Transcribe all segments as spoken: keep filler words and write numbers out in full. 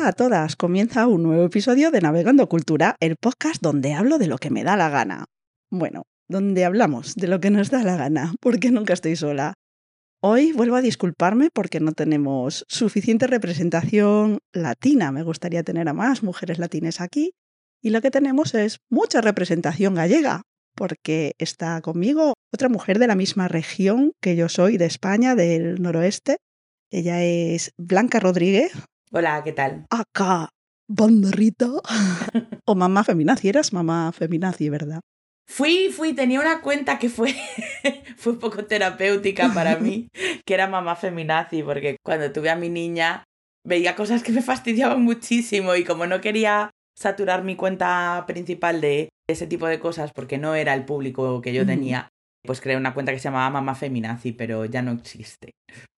Hola a todas, comienza un nuevo episodio de Navegando Cultura, el podcast donde hablo de lo que me da la gana. Bueno, donde hablamos de lo que nos da la gana, porque nunca estoy sola. Hoy vuelvo a disculparme porque no tenemos suficiente representación latina. Me gustaría tener a más mujeres latinas aquí. Y lo que tenemos es mucha representación gallega, porque está conmigo otra mujer de la misma región que yo soy, de España, del noroeste. Ella es Blanca Rodríguez. Hola, ¿qué tal? Acá, banderita. O mamá feminazi, eras mamá feminazi, ¿verdad? Fui, fui, tenía una cuenta que fue, fue un poco terapéutica para mí, que era mamá feminazi, porque cuando tuve a mi niña veía cosas que me fastidiaban muchísimo y como no quería saturar mi cuenta principal de ese tipo de cosas porque no era el público que yo tenía, pues creé una cuenta que se llamaba mamá feminazi, pero ya no existe.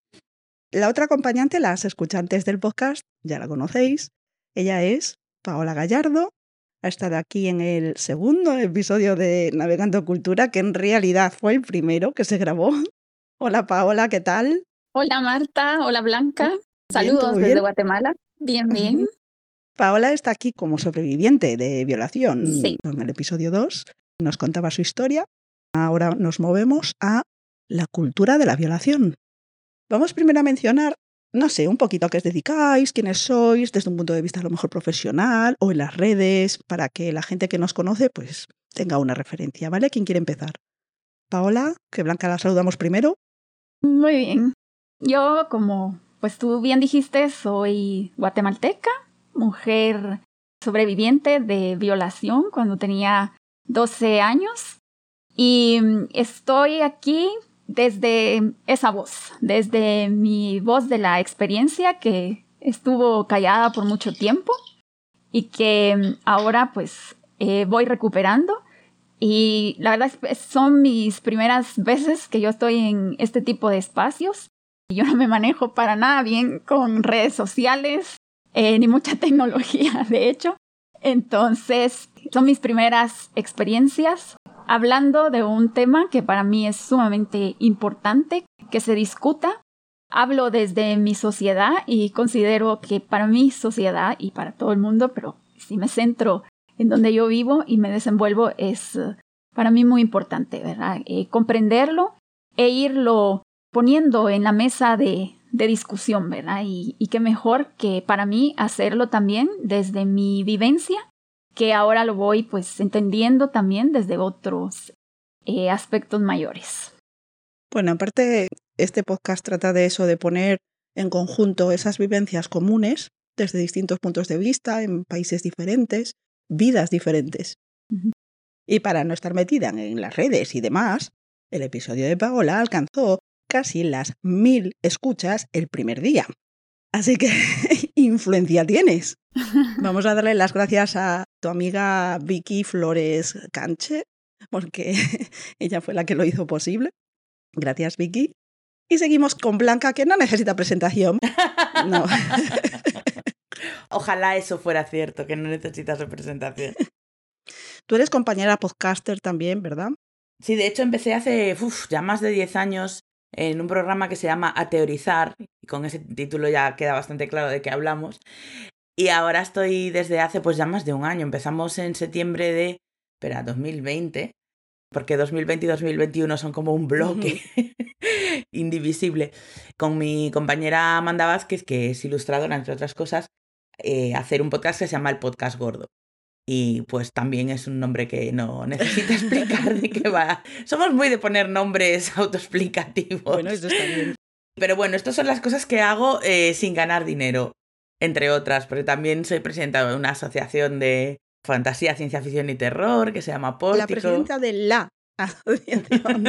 La otra acompañante, las escuchantes del podcast, ya la conocéis. Ella es Paola Gallardo. Ha estado aquí en el segundo episodio de Navegando Cultura, que en realidad fue el primero que se grabó. Hola Paola, ¿qué tal? Hola Marta, hola Blanca. Bien, Saludos ¿todo desde bien? Guatemala. Bien, bien. Paola está aquí como sobreviviente de violación. Sí. En el episodio dos nos contaba su historia. Ahora nos movemos a la cultura de la violación. Vamos primero a mencionar, no sé, un poquito a qué os dedicáis, quiénes sois, desde un punto de vista a lo mejor profesional o en las redes, para que la gente que nos conoce pues tenga una referencia, ¿vale? ¿Quién quiere empezar? Paola, que Blanca la saludamos primero. Muy bien. Yo, como pues tú bien dijiste, soy guatemalteca, mujer sobreviviente de violación cuando tenía doce años. Y estoy aquí desde esa voz, desde mi voz de la experiencia que estuvo callada por mucho tiempo y que ahora pues eh, voy recuperando. Y la verdad es, son mis primeras veces que yo estoy en este tipo de espacios. Yo no me manejo para nada bien con redes sociales, eh, ni mucha tecnología, de hecho. Entonces, son mis primeras experiencias hablando de un tema que para mí es sumamente importante, que se discuta. Hablo desde mi sociedad y considero que para mi sociedad y para todo el mundo, pero si me centro en donde yo vivo y me desenvuelvo, es uh, para mí muy importante, ¿verdad? Eh, comprenderlo e irlo poniendo en la mesa de, de discusión, ¿verdad? Y, y qué mejor que para mí hacerlo también desde mi vivencia, que ahora lo voy pues entendiendo también desde otros eh, aspectos mayores. Bueno, aparte, este podcast trata de eso, de poner en conjunto esas vivencias comunes desde distintos puntos de vista, en países diferentes, vidas diferentes. Uh-huh. Y para no estar metida en las redes y demás, el episodio de Paola alcanzó casi las mil escuchas el primer día. Así que influencia tienes. Vamos a darle las gracias a tu amiga Vicky Flores Canche, porque ella fue la que lo hizo posible. Gracias, Vicky. Y seguimos con Blanca, que no necesita presentación. No. Ojalá eso fuera cierto, que no necesitas representación. Tú eres compañera podcaster también, ¿verdad? Sí, de hecho empecé hace uf, ya más de diez años en un programa que se llama A Teorizar, y con ese título ya queda bastante claro de qué hablamos. Y ahora estoy desde hace pues ya más de un año. Empezamos en septiembre de, espera, dos mil veinte, porque dos mil veinte y dos mil veintiuno son como un bloque uh-huh. indivisible. Con mi compañera Amanda Vázquez, que es ilustradora, entre otras cosas, eh, hacer un podcast que se llama El Podcast Gordo. Y pues también es un nombre que no necesita explicar de qué va. Somos muy de poner nombres autoexplicativos. Bueno, eso está bien. Pero bueno, estas son las cosas que hago eh, sin ganar dinero, entre otras, porque también soy presidenta de una asociación de fantasía, ciencia ficción y terror que se llama Pórtico. La presidenta de la asociación.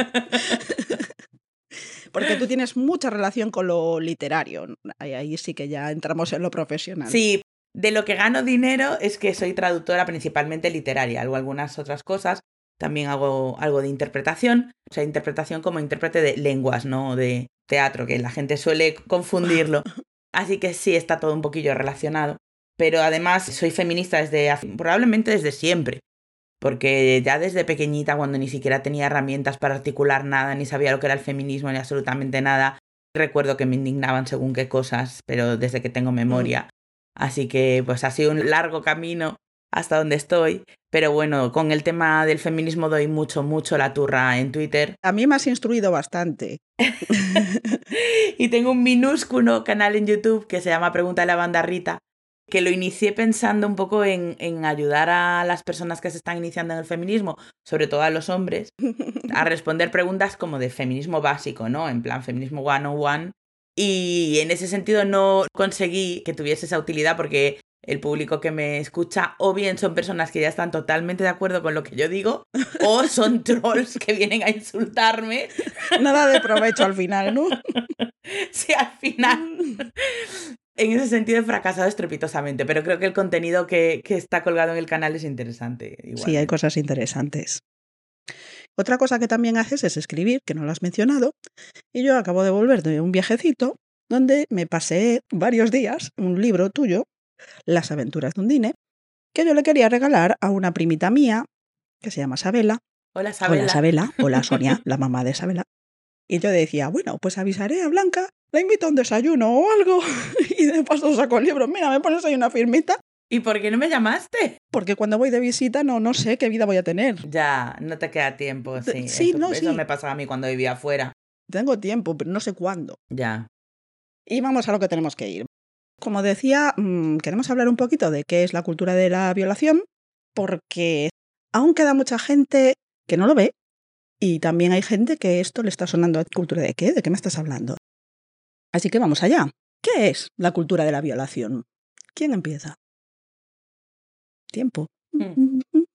Porque tú tienes mucha relación con lo literario. Ahí, ahí sí que ya entramos en lo profesional. Sí. De lo que gano dinero es que soy traductora principalmente literaria, hago algunas otras cosas, también hago algo de interpretación, o sea, interpretación como intérprete de lenguas, no de teatro, que la gente suele confundirlo. Así que sí, está todo un poquillo relacionado. Pero además soy feminista desde, probablemente desde siempre, porque ya desde pequeñita, cuando ni siquiera tenía herramientas para articular nada, ni sabía lo que era el feminismo, ni absolutamente nada, recuerdo que me indignaban según qué cosas, pero desde que tengo memoria. Así que pues ha sido un largo camino hasta donde estoy. Pero bueno, con el tema del feminismo doy mucho, mucho la turra en Twitter. A mí me has instruido bastante. Y tengo un minúsculo canal en YouTube que se llama Pregúntale a Banda Rita, que lo inicié pensando un poco en, en ayudar a las personas que se están iniciando en el feminismo, sobre todo a los hombres, a responder preguntas como de feminismo básico, ¿no? En plan feminismo ciento uno. Y en ese sentido no conseguí que tuviese esa utilidad porque el público que me escucha o bien son personas que ya están totalmente de acuerdo con lo que yo digo o son trolls que vienen a insultarme. Nada de provecho al final, ¿no? Sí, al final. En ese sentido he fracasado estrepitosamente, pero creo que el contenido que, que está colgado en el canal es interesante. Igualmente. Sí, hay cosas interesantes. Otra cosa que también haces es escribir, que no lo has mencionado, y yo acabo de volver de un viajecito donde me pasé varios días un libro tuyo, Las aventuras de Undine, que yo le quería regalar a una primita mía que se llama Sabela. Hola, Sabela. Hola, Sabela. Hola, Sonia, la mamá de Sabela. Y yo decía, bueno, pues avisaré a Blanca, la invito a un desayuno o algo, y de paso saco el libro. Mira, me pones ahí una firmita. ¿Y por qué no me llamaste? Porque cuando voy de visita no, no sé qué vida voy a tener. Ya, no te queda tiempo, sí. Sí, eso, no, eso sí. me pasaba a mí cuando vivía afuera. Tengo tiempo, pero no sé cuándo. Ya. Y vamos a lo que tenemos que ir. Como decía, mmm, queremos hablar un poquito de qué es la cultura de la violación, porque aún queda mucha gente que no lo ve, y también hay gente que esto le está sonando a cultura de qué, ¿de qué me estás hablando? Así que vamos allá. ¿Qué es la cultura de la violación? ¿Quién empieza? Tiempo. Mm.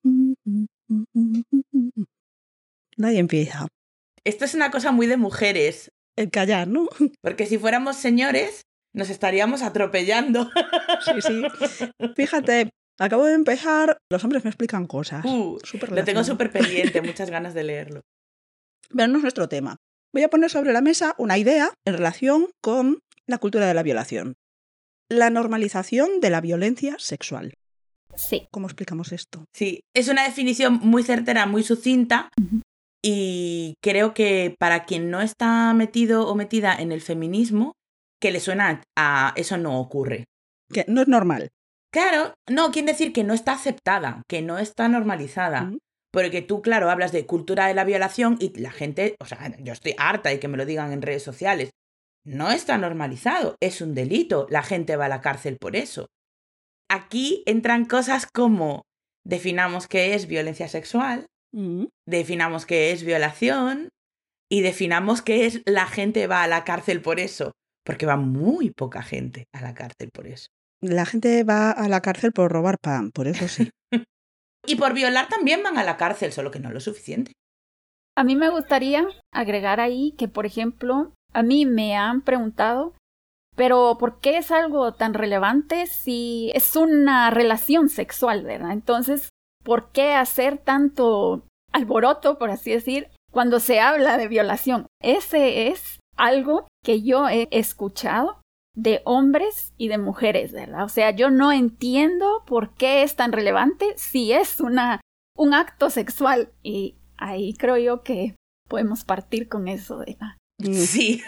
Nadie empieza. Esto es una cosa muy de mujeres. El callar, ¿no? Porque si fuéramos señores, nos estaríamos atropellando. Sí, sí. Fíjate, acabo de empezar, los hombres me explican cosas. Uh, lo tengo súper pendiente, muchas ganas de leerlo. Pero no es nuestro tema. Voy a poner sobre la mesa una idea en relación con la cultura de la violación. La normalización de la violencia sexual. Sí. ¿Cómo explicamos esto? Sí, es una definición muy certera, muy sucinta. Uh-huh. Y creo que para quien no está metido o metida en el feminismo, que le suena a eso no ocurre. Que no es normal. Claro, no, quiere decir que no está aceptada, que no está normalizada. Uh-huh. Porque tú, claro, hablas de cultura de la violación y la gente, o sea, yo estoy harta de que me lo digan en redes sociales. No está normalizado, es un delito, la gente va a la cárcel por eso. Aquí entran cosas como definamos qué es violencia sexual, uh-huh. definamos qué es violación y definamos qué es la gente va a la cárcel por eso. Porque va muy poca gente a la cárcel por eso. La gente va a la cárcel por robar pan, por eso sí. Y por violar también van a la cárcel, solo que no lo suficiente. A mí me gustaría agregar ahí que, por ejemplo, a mí me han preguntado, pero ¿por qué es algo tan relevante si es una relación sexual, verdad? Entonces, ¿por qué hacer tanto alboroto, por así decir, cuando se habla de violación? Ese es algo que yo he escuchado de hombres y de mujeres, ¿verdad? O sea, yo no entiendo por qué es tan relevante si es una, un acto sexual. Y ahí creo yo que podemos partir con eso, ¿verdad? Sí.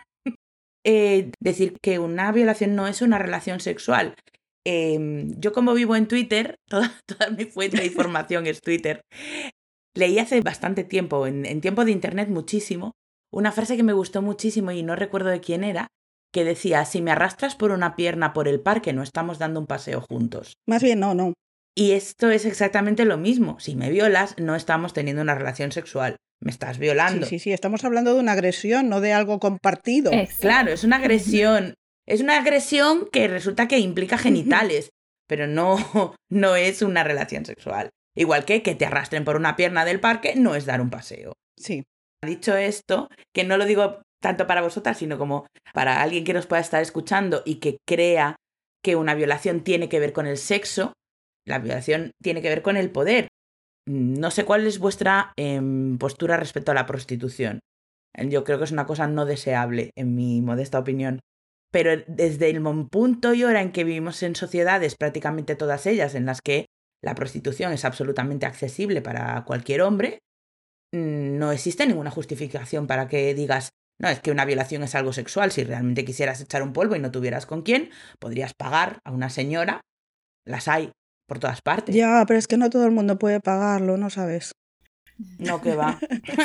eh, decir que una violación no es una relación sexual. Eh, yo como vivo en Twitter, toda, toda mi fuente de información es Twitter, leí hace bastante tiempo, en, en tiempo de internet muchísimo, una frase que me gustó muchísimo y no recuerdo de quién era, que decía, si me arrastras por una pierna por el parque, no estamos dando un paseo juntos. Más bien, no, no. Y esto es exactamente lo mismo. Si me violas, no estamos teniendo una relación sexual. Me estás violando. Sí, sí, sí. Estamos hablando de una agresión, no de algo compartido. Exacto. Claro, es una agresión. Es una agresión que resulta que implica genitales, pero no, no es una relación sexual. Igual que que te arrastren por una pierna del parque no es dar un paseo. Sí. Dicho esto, que no lo digo tanto para vosotras, sino como para alguien que nos pueda estar escuchando y que crea que una violación tiene que ver con el sexo, la violación tiene que ver con el poder. No sé cuál es vuestra eh, postura respecto a la prostitución. Yo creo que es una cosa no deseable, en mi modesta opinión. Pero desde el punto y hora en que vivimos en sociedades, prácticamente todas ellas, en las que la prostitución es absolutamente accesible para cualquier hombre, no existe ninguna justificación para que digas No, es que una violación es algo sexual. Si realmente quisieras echar un polvo y no tuvieras con quién, podrías pagar a una señora. Las hay por todas partes. Ya, pero es que no todo el mundo puede pagarlo, ¿no sabes? No, que va.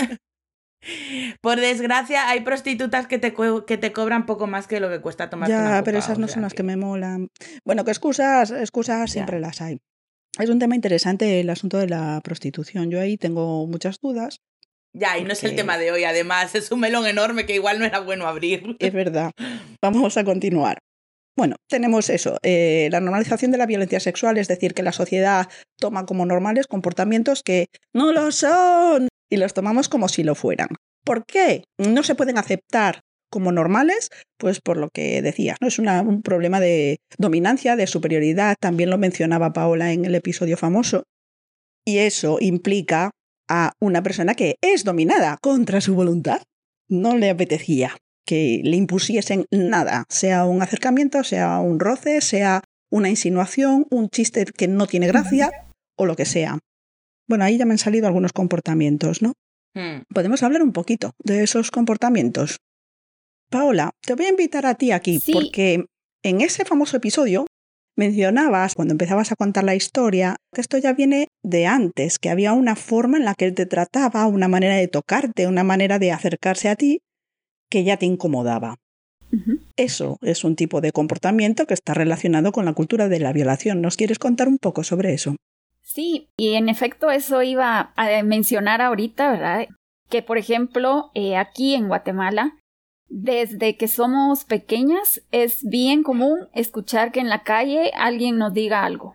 Por desgracia, hay prostitutas que te, co- que te cobran poco más que lo que cuesta tomarte una Ya, copa. pero esas o no sea son las que- que me molan. Bueno, que excusas, excusas Ya. siempre las hay. Es un tema interesante el asunto de la prostitución. Yo ahí tengo muchas dudas. Ya, y no es el Porque- tema de hoy, además. Es un melón enorme que igual no era bueno abrir. Es verdad. Vamos a continuar. Bueno, tenemos eso, eh, la normalización de la violencia sexual, es decir, que la sociedad toma como normales comportamientos que no lo son y los tomamos como si lo fueran. ¿Por qué no se pueden aceptar como normales? Pues por lo que decías, ¿no? Es una, un problema de dominancia, de superioridad, también lo mencionaba Paola en el episodio famoso, y eso implica a una persona que es dominada contra su voluntad. No le apetecía que le impusiesen nada, sea un acercamiento, sea un roce, sea una insinuación, un chiste que no tiene gracia o lo que sea. Bueno, ahí ya me han salido algunos comportamientos, ¿no? Hmm. Podemos hablar un poquito de esos comportamientos. Paola, te voy a invitar a ti aquí Sí. porque en ese famoso episodio mencionabas, cuando empezabas a contar la historia, que esto ya viene de antes, que había una forma en la que él te trataba, una manera de tocarte, una manera de acercarse a ti que ya te incomodaba. Ujú. Eso es un tipo de comportamiento que está relacionado con la cultura de la violación. ¿Nos quieres contar un poco sobre eso? Sí, y en efecto eso iba a mencionar ahorita, ¿verdad? Que por ejemplo, eh, aquí en Guatemala, desde que somos pequeñas, es bien común escuchar que en la calle alguien nos diga algo.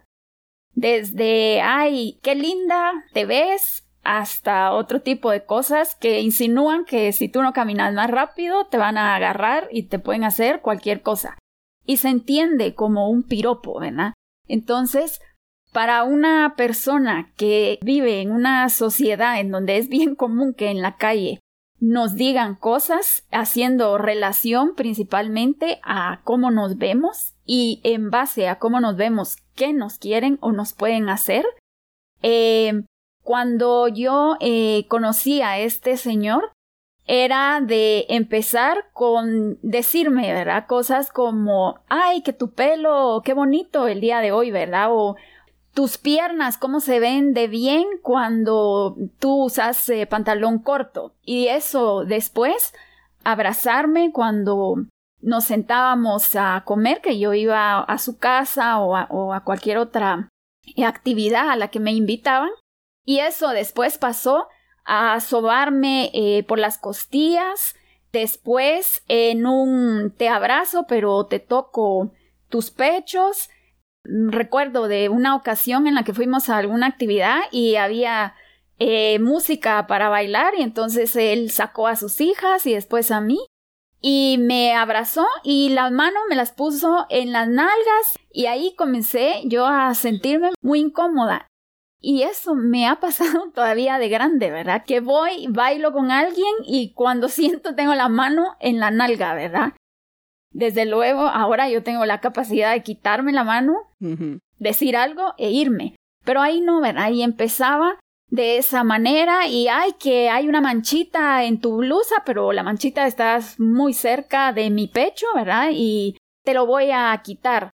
Desde, ay, qué linda te ves, hasta otro tipo de cosas que insinúan que si tú no caminas más rápido, te van a agarrar y te pueden hacer cualquier cosa. Y se entiende como un piropo, ¿verdad? Entonces, para una persona que vive en una sociedad en donde es bien común que en la calle nos digan cosas, haciendo relación principalmente a cómo nos vemos y en base a cómo nos vemos, qué nos quieren o nos pueden hacer. Eh, cuando yo eh, conocí a este señor, era de empezar con decirme, ¿verdad? Cosas como, ay, que tu pelo, qué bonito el día de hoy, ¿verdad? O tus piernas, cómo se ven de bien cuando tú usas eh, pantalón corto. Y eso después, abrazarme cuando nos sentábamos a comer, que yo iba a su casa o a, o a cualquier otra actividad a la que me invitaban. Y eso después pasó a sobarme eh, por las costillas, después en un te abrazo pero te toco tus pechos. Recuerdo de una ocasión en la que fuimos a alguna actividad y había eh, música para bailar y entonces él sacó a sus hijas y después a mí y me abrazó y las manos me las puso en las nalgas y ahí comencé yo a sentirme muy incómoda. Y eso me ha pasado todavía de grande, ¿verdad? Que voy, bailo con alguien y cuando siento tengo la mano en la nalga, ¿verdad? Desde luego, ahora yo tengo la capacidad de quitarme la mano, Uh-huh. decir algo e irme. Pero ahí no, ¿verdad? Y empezaba de esa manera y ay, que hay una manchita en tu blusa, pero la manchita está muy cerca de mi pecho, ¿verdad? Y te lo voy a quitar.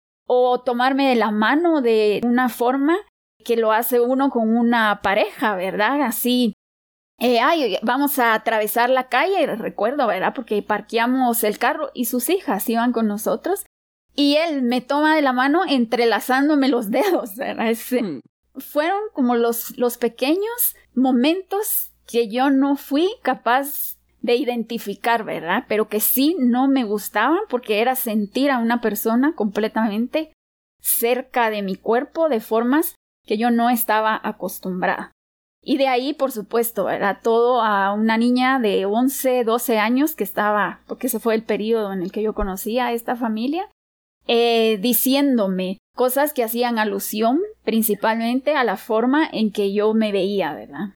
O tomarme de la mano de una forma que lo hace uno con una pareja, ¿verdad? Así, eh, ay, vamos a atravesar la calle, recuerdo, ¿verdad? Porque parqueamos el carro y sus hijas iban con nosotros y él me toma de la mano entrelazándome los dedos, ¿verdad? Es, Hmm. fueron como los, los pequeños momentos que yo no fui capaz de identificar, ¿verdad? Pero que sí no me gustaban porque era sentir a una persona completamente cerca de mi cuerpo de formas que yo no estaba acostumbrada. Y de ahí, por supuesto, ¿verdad? Todo a una niña de once, doce años que estaba, porque ese fue el periodo en el que yo conocí a esta familia, eh, diciéndome cosas que hacían alusión principalmente a la forma en que yo me veía, ¿verdad?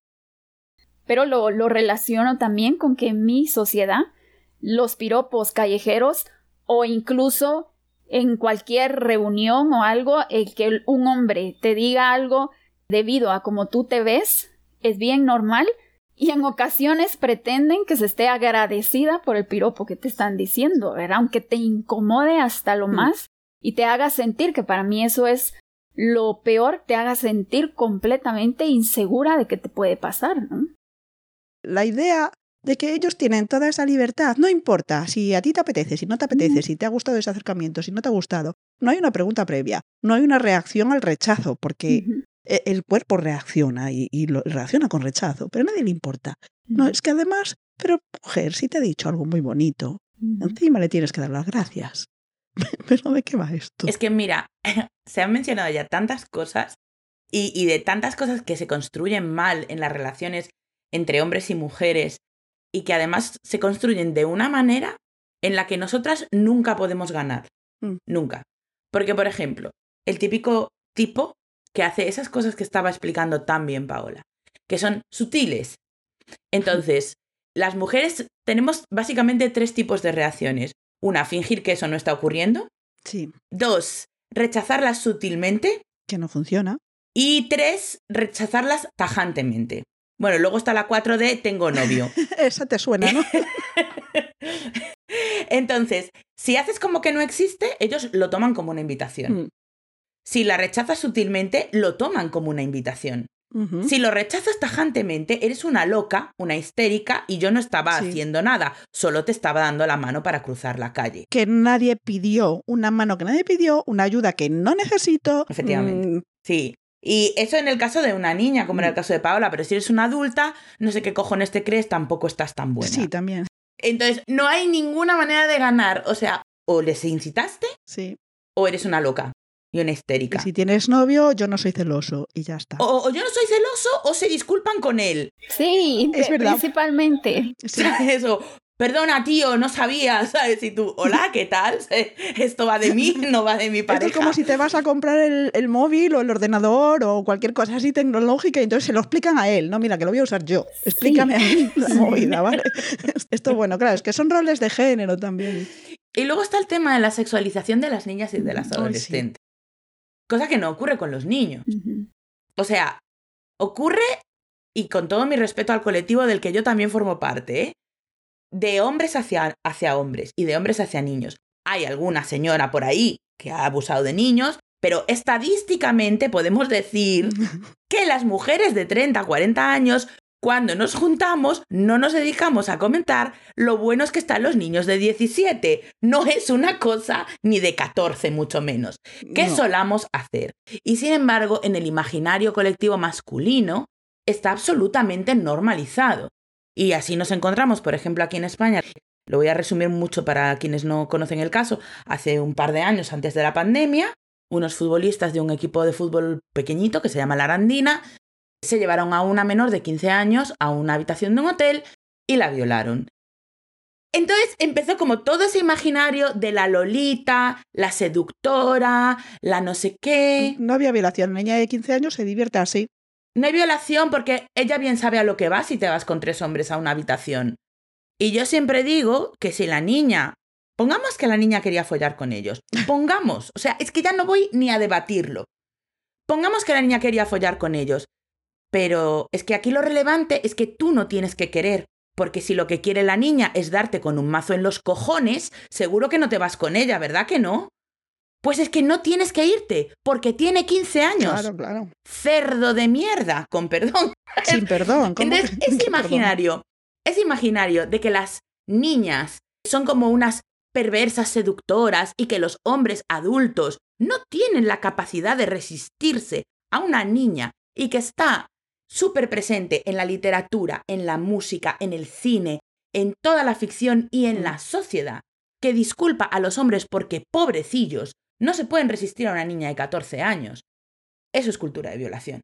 Pero lo, lo relaciono también con que en mi sociedad, los piropos callejeros o incluso en cualquier reunión o algo, el que un hombre te diga algo debido a cómo tú te ves, es bien normal Y en ocasiones pretenden que se esté agradecida por el piropo que te están diciendo, ¿verdad? Aunque te incomode hasta lo mm. más y te haga sentir, que para mí eso es lo peor, te haga sentir completamente insegura de qué te puede pasar, ¿no? La idea de que ellos tienen toda esa libertad, no importa si a ti te apetece, si no te apetece, mm. si te ha gustado ese acercamiento, si no te ha gustado, no hay una pregunta previa, no hay una reacción al rechazo, porque mm-hmm. el cuerpo reacciona y, y lo, reacciona con rechazo, pero a nadie le importa. Mm. No, es que además, pero mujer, si te ha dicho algo muy bonito, mm. encima le tienes que dar las gracias. ¿Pero de qué va esto? Es que mira, se han mencionado ya tantas cosas y, y de tantas cosas que se construyen mal en las relaciones entre hombres y mujeres y que además se construyen de una manera en la que nosotras nunca podemos ganar. Mm. Nunca. Porque, por ejemplo, el típico tipo que hace esas cosas que estaba explicando tan bien Paola, que son sutiles. Entonces, las mujeres tenemos básicamente tres tipos de reacciones. Una, fingir que eso no está ocurriendo. Sí. Dos, rechazarlas sutilmente. Que no funciona. Y tres, rechazarlas tajantemente. Bueno, luego está la cuatro de tengo novio. Esa te suena, ¿no? Entonces, si haces como que no existe, ellos lo toman como una invitación. Mm. Si la rechazas sutilmente, lo toman como una invitación. Uh-huh. Si lo rechazas tajantemente, eres una loca, una histérica, y yo no estaba sí. haciendo nada, solo te estaba dando la mano para cruzar la calle. Que nadie pidió, una mano que nadie pidió, una ayuda que no necesito. Efectivamente, mm. sí. Y eso en el caso de una niña, como mm. en el caso de Paola, pero si eres una adulta, no sé qué cojones te crees, tampoco estás tan buena. Sí, también. Entonces, no hay ninguna manera de ganar, o sea, o les incitaste, sí. o eres una loca. Y una histérica. Y si tienes novio, yo no soy celoso y ya está. O, o yo no soy celoso o se disculpan con él. Sí, es verdad. Principalmente. Sí. Eso, perdona tío, no sabía, ¿sabes? Y tú, hola, ¿qué tal? Esto va de mí, no va de mi pareja. Esto es como si te vas a comprar el, el móvil o el ordenador o cualquier cosa así tecnológica y entonces se lo explican a él. No, mira, que lo voy a usar yo. Explícame sí. a mí la movida, ¿vale? Esto, bueno, claro, es que son roles de género también. Y luego está el tema de la sexualización de las niñas y de las adolescentes. Sí. Cosa que no ocurre con los niños. Uh-huh. O sea, ocurre, y con todo mi respeto al colectivo del que yo también formo parte, ¿eh? de hombres hacia, hacia hombres y de hombres hacia niños. Hay alguna señora por ahí que ha abusado de niños, pero estadísticamente podemos decir que las mujeres de treinta, cuarenta años, cuando nos juntamos, no nos dedicamos a comentar lo buenos que están los niños de diecisiete. No es una cosa ni de catorce, mucho menos. ¿Qué no. solamos hacer? Y sin embargo, en el imaginario colectivo masculino está absolutamente normalizado. Y así nos encontramos, por ejemplo, aquí en España. Lo voy a resumir mucho para quienes no conocen el caso. Hace un par de años, antes de la pandemia, unos futbolistas de un equipo de fútbol pequeñito que se llama La Arandina se llevaron a una menor de quince años a una habitación de un hotel y la violaron. Entonces empezó como todo ese imaginario de la lolita, la seductora, la no sé qué. No había violación, la niña de quince años se divierte así. No hay violación porque ella bien sabe a lo que va si te vas con tres hombres a una habitación. Y yo siempre digo que si la niña, pongamos que la niña quería follar con ellos, pongamos, o sea, es que ya no voy ni a debatirlo. Pongamos que la niña quería follar con ellos. Pero es que aquí lo relevante es que tú no tienes que querer, porque si lo que quiere la niña es darte con un mazo en los cojones, seguro que no te vas con ella, ¿verdad que no? Pues es que no tienes que irte, porque tiene quince años. Claro, claro. Cerdo de mierda, con perdón. Sin perdón. ¿Cómo Entonces, que, es imaginario, es imaginario de que las niñas son como unas perversas seductoras y que los hombres adultos no tienen la capacidad de resistirse a una niña y que está súper presente en la literatura, en la música, en el cine, en toda la ficción y en la sociedad, que disculpa a los hombres porque, pobrecillos, no se pueden resistir a una niña de catorce años. Eso es cultura de violación.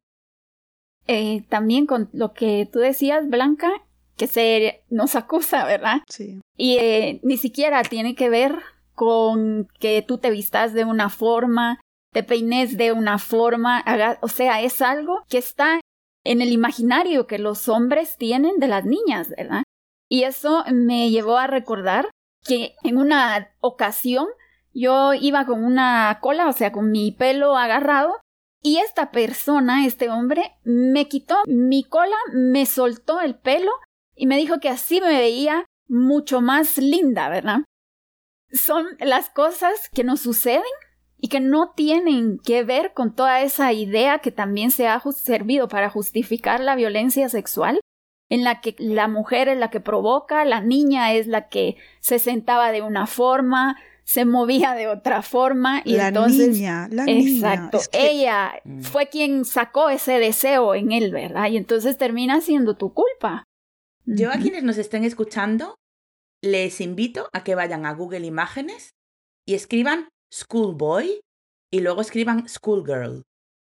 Eh, también con lo que tú decías, Blanca, que se nos acusa, ¿verdad? Sí. Y eh, ni siquiera tiene que ver con que tú te vistas de una forma, te peines de una forma, haga, o sea, es algo que está en el imaginario que los hombres tienen de las niñas, ¿verdad? Y eso me llevó a recordar que en una ocasión yo iba con una cola, o sea, con mi pelo agarrado, Y esta persona, este hombre, me quitó mi cola, me soltó el pelo y me dijo que así me veía mucho más linda, ¿verdad? Son las cosas que nos suceden y que no tienen que ver con toda esa idea que también se ha servido para justificar la violencia sexual, en la que la mujer es la que provoca, la niña es la que se sentaba de una forma, se movía de otra forma y la entonces niña, la exacto, niña. Es que... ella fue quien sacó ese deseo en él, ¿verdad? Y entonces termina siendo tu culpa. Yo a quienes nos estén escuchando les invito a que vayan a Google Imágenes y escriban schoolboy y luego escriban schoolgirl.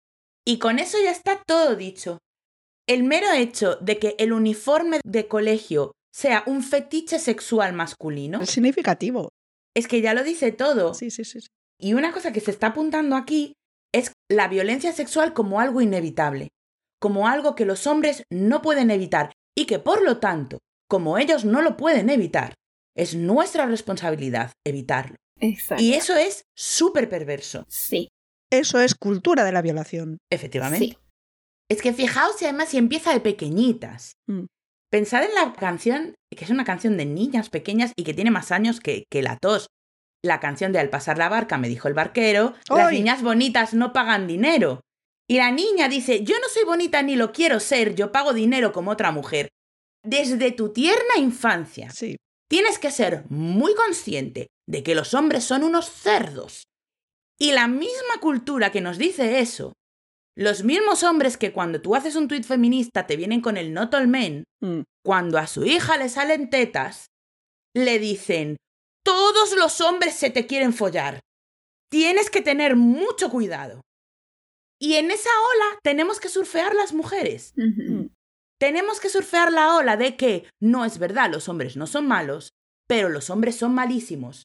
Y con eso ya está todo dicho. El mero hecho de que el uniforme de colegio sea un fetiche sexual masculino es significativo. Es que ya lo dice todo. Sí, sí, sí, sí. Y una cosa que se está apuntando aquí es la violencia sexual como algo inevitable, como algo que los hombres no pueden evitar y que, por lo tanto, como ellos no lo pueden evitar, es nuestra responsabilidad evitarlo. Exacto. Y eso es súper perverso. Sí. Eso es cultura de la violación. Efectivamente. Sí. Es que fijaos si además si empieza de pequeñitas. Mm. Pensad en la canción, que es una canción de niñas pequeñas y que tiene más años que, que la tos. La canción de Al pasar la barca me dijo el barquero, ¡Ay! Las niñas bonitas no pagan dinero. Y la niña dice, yo no soy bonita ni lo quiero ser, yo pago dinero como otra mujer. Desde tu tierna infancia, Sí. tienes que ser muy consciente de que los hombres son unos cerdos. Y la misma cultura que nos dice eso, los mismos hombres que cuando tú haces un tuit feminista te vienen con el not all men, Mm. cuando a su hija le salen tetas, le dicen, todos los hombres se te quieren follar. Tienes que tener mucho cuidado. Y en esa ola tenemos que surfear las mujeres. Uh-huh. Tenemos que surfear la ola de que no es verdad, los hombres no son malos, pero los hombres son malísimos.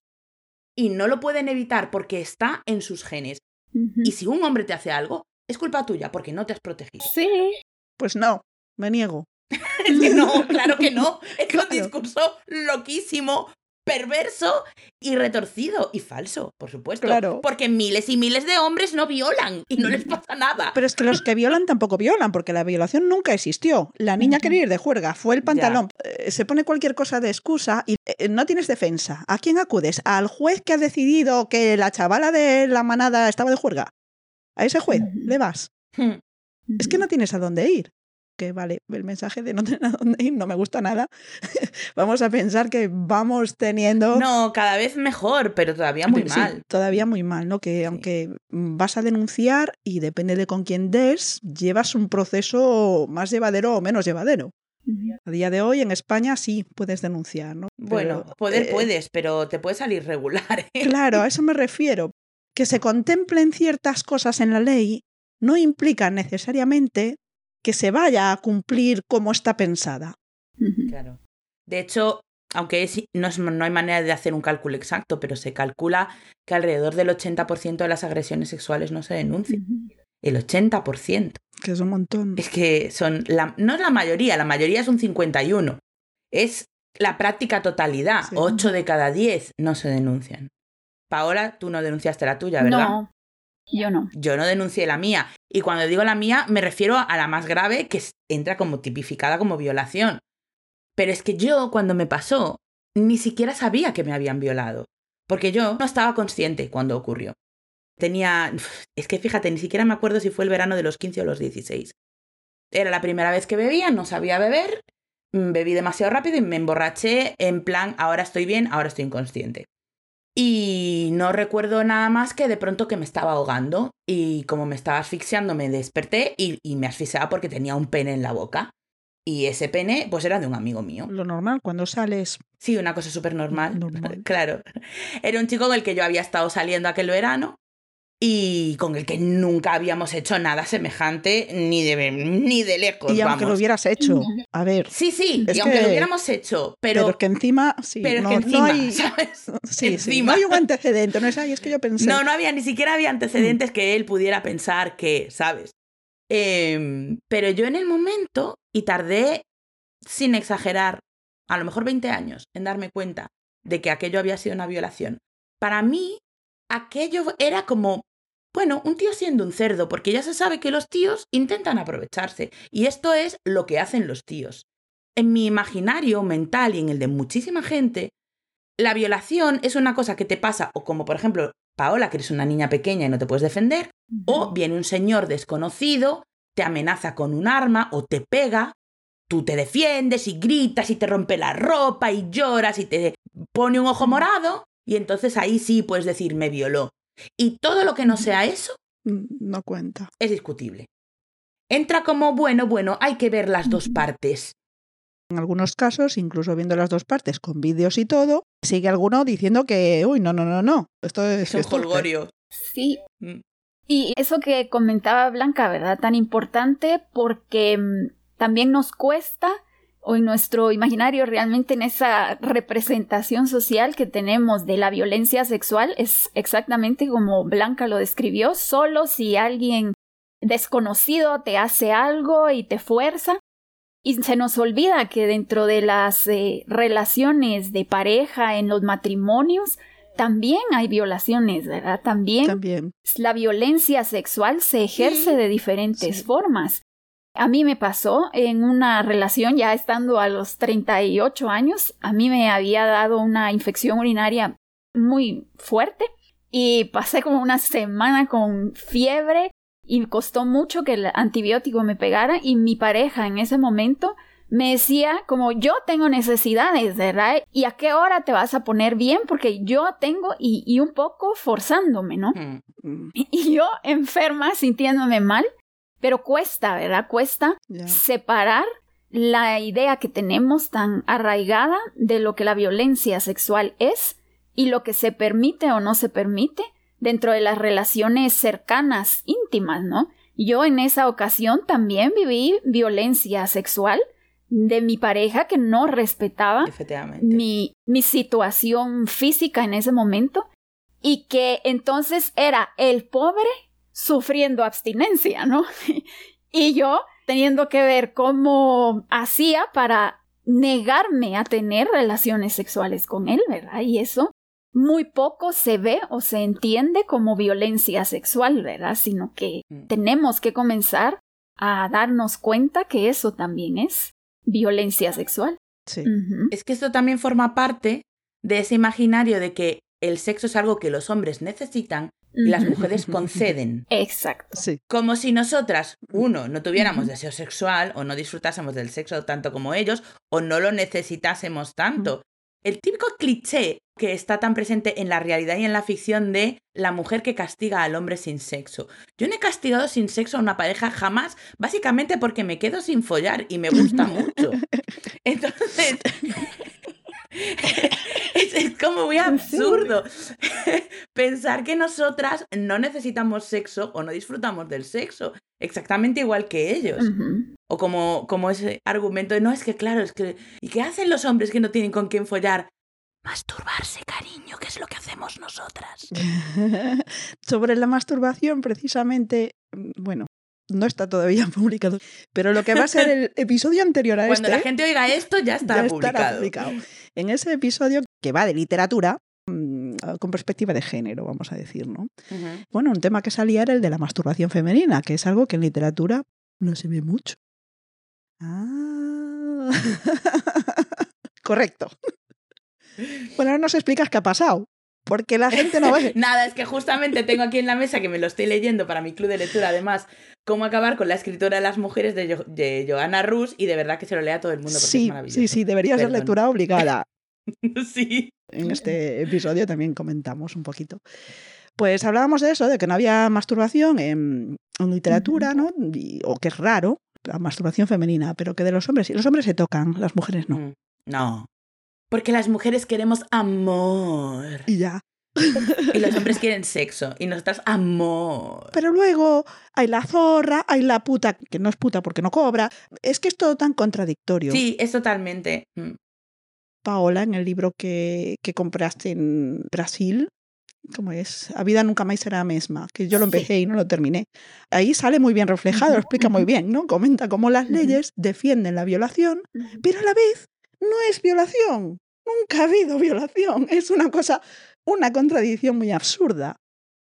Y no lo pueden evitar porque está en sus genes. Uh-huh. Y si un hombre te hace algo, es culpa tuya porque no te has protegido. Sí. Pues no, me niego. Es que no, claro que no. Es Claro. un discurso loquísimo, perverso y retorcido. Y falso, por supuesto. Claro. Porque miles y miles de hombres no violan y no les pasa nada. Pero es que los que violan tampoco violan, porque la violación nunca existió. La niña quería ir de juerga, fue el pantalón. Eh, se pone cualquier cosa de excusa y eh, no tienes defensa. ¿A quién acudes? ¿Al juez que ha decidido que la chavala de la manada estaba de juerga? ¿A ese juez le vas? Hmm. Es que no tienes a dónde ir. Que vale, el mensaje de no tener a dónde ir no me gusta nada. Vamos a pensar que vamos teniendo... No, cada vez mejor, pero todavía muy Sí, mal. todavía muy mal, ¿no? Que Sí. aunque vas a denunciar y depende de con quién des, llevas un proceso más llevadero o menos llevadero. Uh-huh. A día de hoy en España sí puedes denunciar, ¿no? Bueno, Pero, poder eh, puedes, pero te puede salir regular, ¿eh? Claro, a eso me refiero. Que se contemplen ciertas cosas en la ley no implica necesariamente que se vaya a cumplir como está pensada. Uh-huh. Claro. De hecho, aunque es, no, es, no hay manera de hacer un cálculo exacto, pero se calcula que alrededor del ochenta por ciento de las agresiones sexuales no se denuncian. Uh-huh. El ochenta por ciento. Que es un montón. Es que son, la, no es la mayoría, la mayoría es un cincuenta y uno. Es la práctica totalidad. Sí. ocho de cada diez no se denuncian. Paola, tú no denunciaste la tuya, ¿verdad? No, yo no. Yo no denuncié la mía. Y cuando digo la mía, me refiero a la más grave, que entra como tipificada como violación. Pero es que yo, cuando me pasó, ni siquiera sabía que me habían violado. Porque yo no estaba consciente cuando ocurrió. Tenía... Es que fíjate, ni siquiera me acuerdo si fue el verano de los quince o los dieciséis. Era la primera vez que bebía, no sabía beber, bebí demasiado rápido y me emborraché en plan, ahora estoy bien, ahora estoy inconsciente. Y no recuerdo nada más que de pronto que me estaba ahogando y como me estaba asfixiando me desperté y, y me asfixiaba porque tenía un pene en la boca. Y ese pene pues era de un amigo mío. Lo normal, cuando sales... Sí, una cosa súper normal. Normal. Claro. Era un chico con el que yo había estado saliendo aquel verano y con el que nunca habíamos hecho nada semejante ni de, ni de lejos, Y aunque vamos. lo hubieras hecho, a ver... Sí, sí, Es y aunque que- lo hubiéramos hecho, pero... Pero es que encima... Sí, pero es no, que no encima, hay... ¿sabes? Sí, sí, Encima. no hay un antecedente, no es ahí, es que yo pensé... No, no había, ni siquiera había antecedentes que él pudiera pensar que, ¿sabes? Eh, pero yo en el momento, y tardé, sin exagerar, a lo mejor veinte años en darme cuenta de que aquello había sido una violación. Para mí, aquello era como bueno, un tío siendo un cerdo, porque ya se sabe que los tíos intentan aprovecharse. Y esto es lo que hacen los tíos. En mi imaginario mental y en el de muchísima gente, la violación es una cosa que te pasa, o como por ejemplo Paola, que eres una niña pequeña y no te puedes defender, uh-huh. o viene un señor desconocido, te amenaza con un arma o te pega, tú te defiendes y gritas y te rompe la ropa y lloras y te pone un ojo morado y entonces ahí sí puedes decir me violó. Y todo lo que no sea eso no cuenta. Es discutible. Entra como bueno, bueno, hay que ver las dos partes. En algunos casos, incluso viendo las dos partes con vídeos y todo, sigue alguno diciendo que, uy, no, no, no, no, esto es... Es un jolgorio. Sí. Mm. Y eso que comentaba Blanca, ¿verdad? Tan importante porque mmm, también nos cuesta, o en nuestro imaginario realmente en esa representación social que tenemos de la violencia sexual, es exactamente como Blanca lo describió, solo si alguien desconocido te hace algo y te fuerza. Y se nos olvida que dentro de las eh, relaciones de pareja, en los matrimonios, también hay violaciones, ¿verdad? También, también. La violencia sexual se ejerce sí. de diferentes sí. formas. A mí me pasó en una relación, ya estando a los treinta y ocho años, a mí me había dado una infección urinaria muy fuerte y pasé como una semana con fiebre. Y me costó mucho que el antibiótico me pegara y mi pareja en ese momento me decía como yo tengo necesidades, ¿verdad? ¿Y a qué hora te vas a poner bien? Porque yo tengo y, y un poco forzándome, ¿no? Mm. Y, y yo enferma, sintiéndome mal, pero cuesta, ¿verdad? Cuesta yeah. separar la idea que tenemos tan arraigada de lo que la violencia sexual es y lo que se permite o no se permite dentro de las relaciones cercanas, íntimas, ¿no? Yo en esa ocasión también viví violencia sexual de mi pareja que no respetaba mi, mi situación física en ese momento y que entonces era el pobre sufriendo abstinencia, ¿no? Y yo teniendo que ver cómo hacía para negarme a tener relaciones sexuales con él, ¿verdad? Y eso muy poco se ve o se entiende como violencia sexual, ¿verdad? Sino que mm. tenemos que comenzar a darnos cuenta que eso también es violencia sexual. Sí. Uh-huh. Es que esto también forma parte de ese imaginario de que el sexo es algo que los hombres necesitan y uh-huh. las mujeres conceden. Exacto. Sí. Como si nosotras, uno, no tuviéramos uh-huh. deseo sexual o no disfrutásemos del sexo tanto como ellos o no lo necesitásemos tanto. Uh-huh. El típico cliché que está tan presente en la realidad y en la ficción de la mujer que castiga al hombre sin sexo. Yo no he castigado sin sexo a una pareja jamás, básicamente porque me quedo sin follar y me gusta mucho. Entonces, es, es como muy absurdo sí. pensar que nosotras no necesitamos sexo o no disfrutamos del sexo, exactamente igual que ellos. Uh-huh. O como, como ese argumento de, no, es que claro, es que... ¿Y qué hacen los hombres que no tienen con quién follar? Masturbarse, cariño, que es lo que hacemos nosotras. Sobre la masturbación, precisamente, bueno, no está todavía publicado, pero lo que va a ser el episodio anterior a Cuando este... Cuando la gente oiga esto, ya estará ya publicado. Estará publicado. En ese episodio que va de literatura, con perspectiva de género, vamos a decir, ¿no? Uh-huh. Bueno, un tema que salía era el de la masturbación femenina, que es algo que en literatura no se ve mucho. Ah, correcto. Bueno, ahora nos explicas qué ha pasado, porque la gente no ve. Nada, es que justamente tengo aquí en la mesa, que me lo estoy leyendo para mi club de lectura, además, Cómo acabar con la escritura de las mujeres de, jo- de Johanna Rus, y de verdad que se lo lea a todo el mundo porque Sí, es maravilloso. sí, sí, debería ser Perdón. lectura obligada. Sí. En este episodio también comentamos un poquito. Pues hablábamos de eso, de que no había masturbación en, en literatura, ¿no? Y, o que es raro, la masturbación femenina, pero que de los hombres, y los hombres se tocan, las mujeres no. Mm, No. Porque las mujeres queremos amor. Y ya. Y los hombres quieren sexo. Y nosotras amor. Pero luego hay la zorra, hay la puta, que no es puta porque no cobra. Es que es todo tan contradictorio. Sí, es totalmente. Mm. Paola, en el libro que, que compraste en Brasil, ¿cómo es? A vida nunca máis será a mesma, que yo lo empecé sí. y no lo terminé. Ahí sale muy bien reflejado, lo explica muy bien, ¿no? Comenta cómo las leyes defienden la violación, pero a la vez no es violación. Nunca ha habido violación. Es una cosa, una contradicción muy absurda.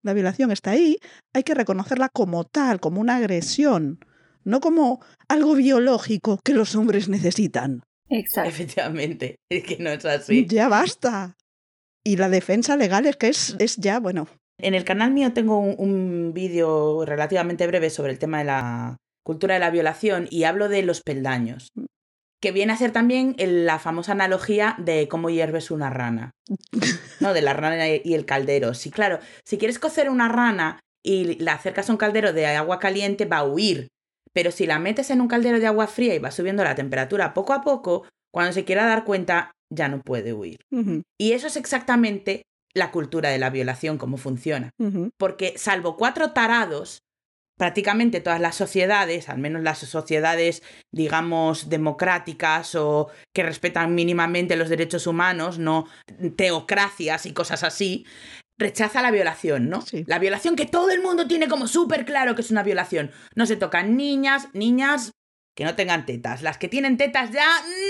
La violación está ahí, hay que reconocerla como tal, como una agresión, no como algo biológico que los hombres necesitan. Exacto. Efectivamente, es que no es así. Ya basta. Y la defensa legal es que es, es ya, bueno. En el canal mío tengo un, un vídeo relativamente breve sobre el tema de la cultura de la violación y hablo de los peldaños, que viene a ser también el, la famosa analogía de cómo hierves una rana, ¿no? De la rana y el caldero. Sí, claro, si quieres cocer una rana y la acercas a un caldero de agua caliente, va a huir. Pero si la metes en un caldero de agua fría y va subiendo la temperatura poco a poco, cuando se quiera dar cuenta, ya no puede huir. Uh-huh. Y eso es exactamente la cultura de la violación, cómo funciona. Uh-huh. Porque salvo cuatro tarados, prácticamente todas las sociedades, al menos las sociedades, digamos, democráticas o que respetan mínimamente los derechos humanos, no teocracias y cosas así, rechaza la violación, ¿no? Sí. La violación que todo el mundo tiene como súper claro que es una violación. No se tocan niñas, niñas que no tengan tetas. Las que tienen tetas ya...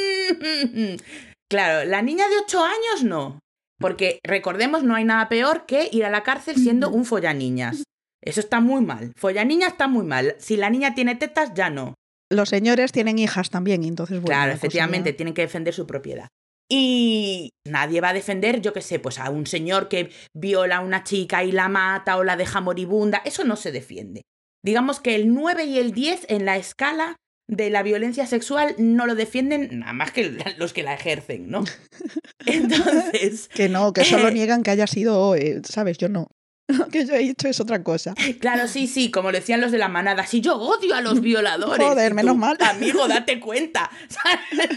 Claro, la niña de ocho años no. Porque, recordemos, no hay nada peor que ir a la cárcel siendo un follaniñas. Eso está muy mal. Follaniña está muy mal. Si la niña tiene tetas, ya no. Los señores tienen hijas también, y entonces, bueno... Claro, la cosa efectivamente, ya- tienen que defender su propiedad. Y nadie va a defender, yo qué sé, pues a un señor que viola a una chica y la mata o la deja moribunda. Eso no se defiende. Digamos que el nueve y el diez en la escala de la violencia sexual no lo defienden nada más que los que la ejercen, ¿no? Entonces... Que no, que solo eh, niegan que haya sido, eh, ¿sabes? Yo no. Lo que yo he hecho es otra cosa. Claro, sí, sí, como lo decían los de la manada, si yo odio a los violadores. Joder, y tú, menos mal. Amigo, date cuenta. ¿Sabes?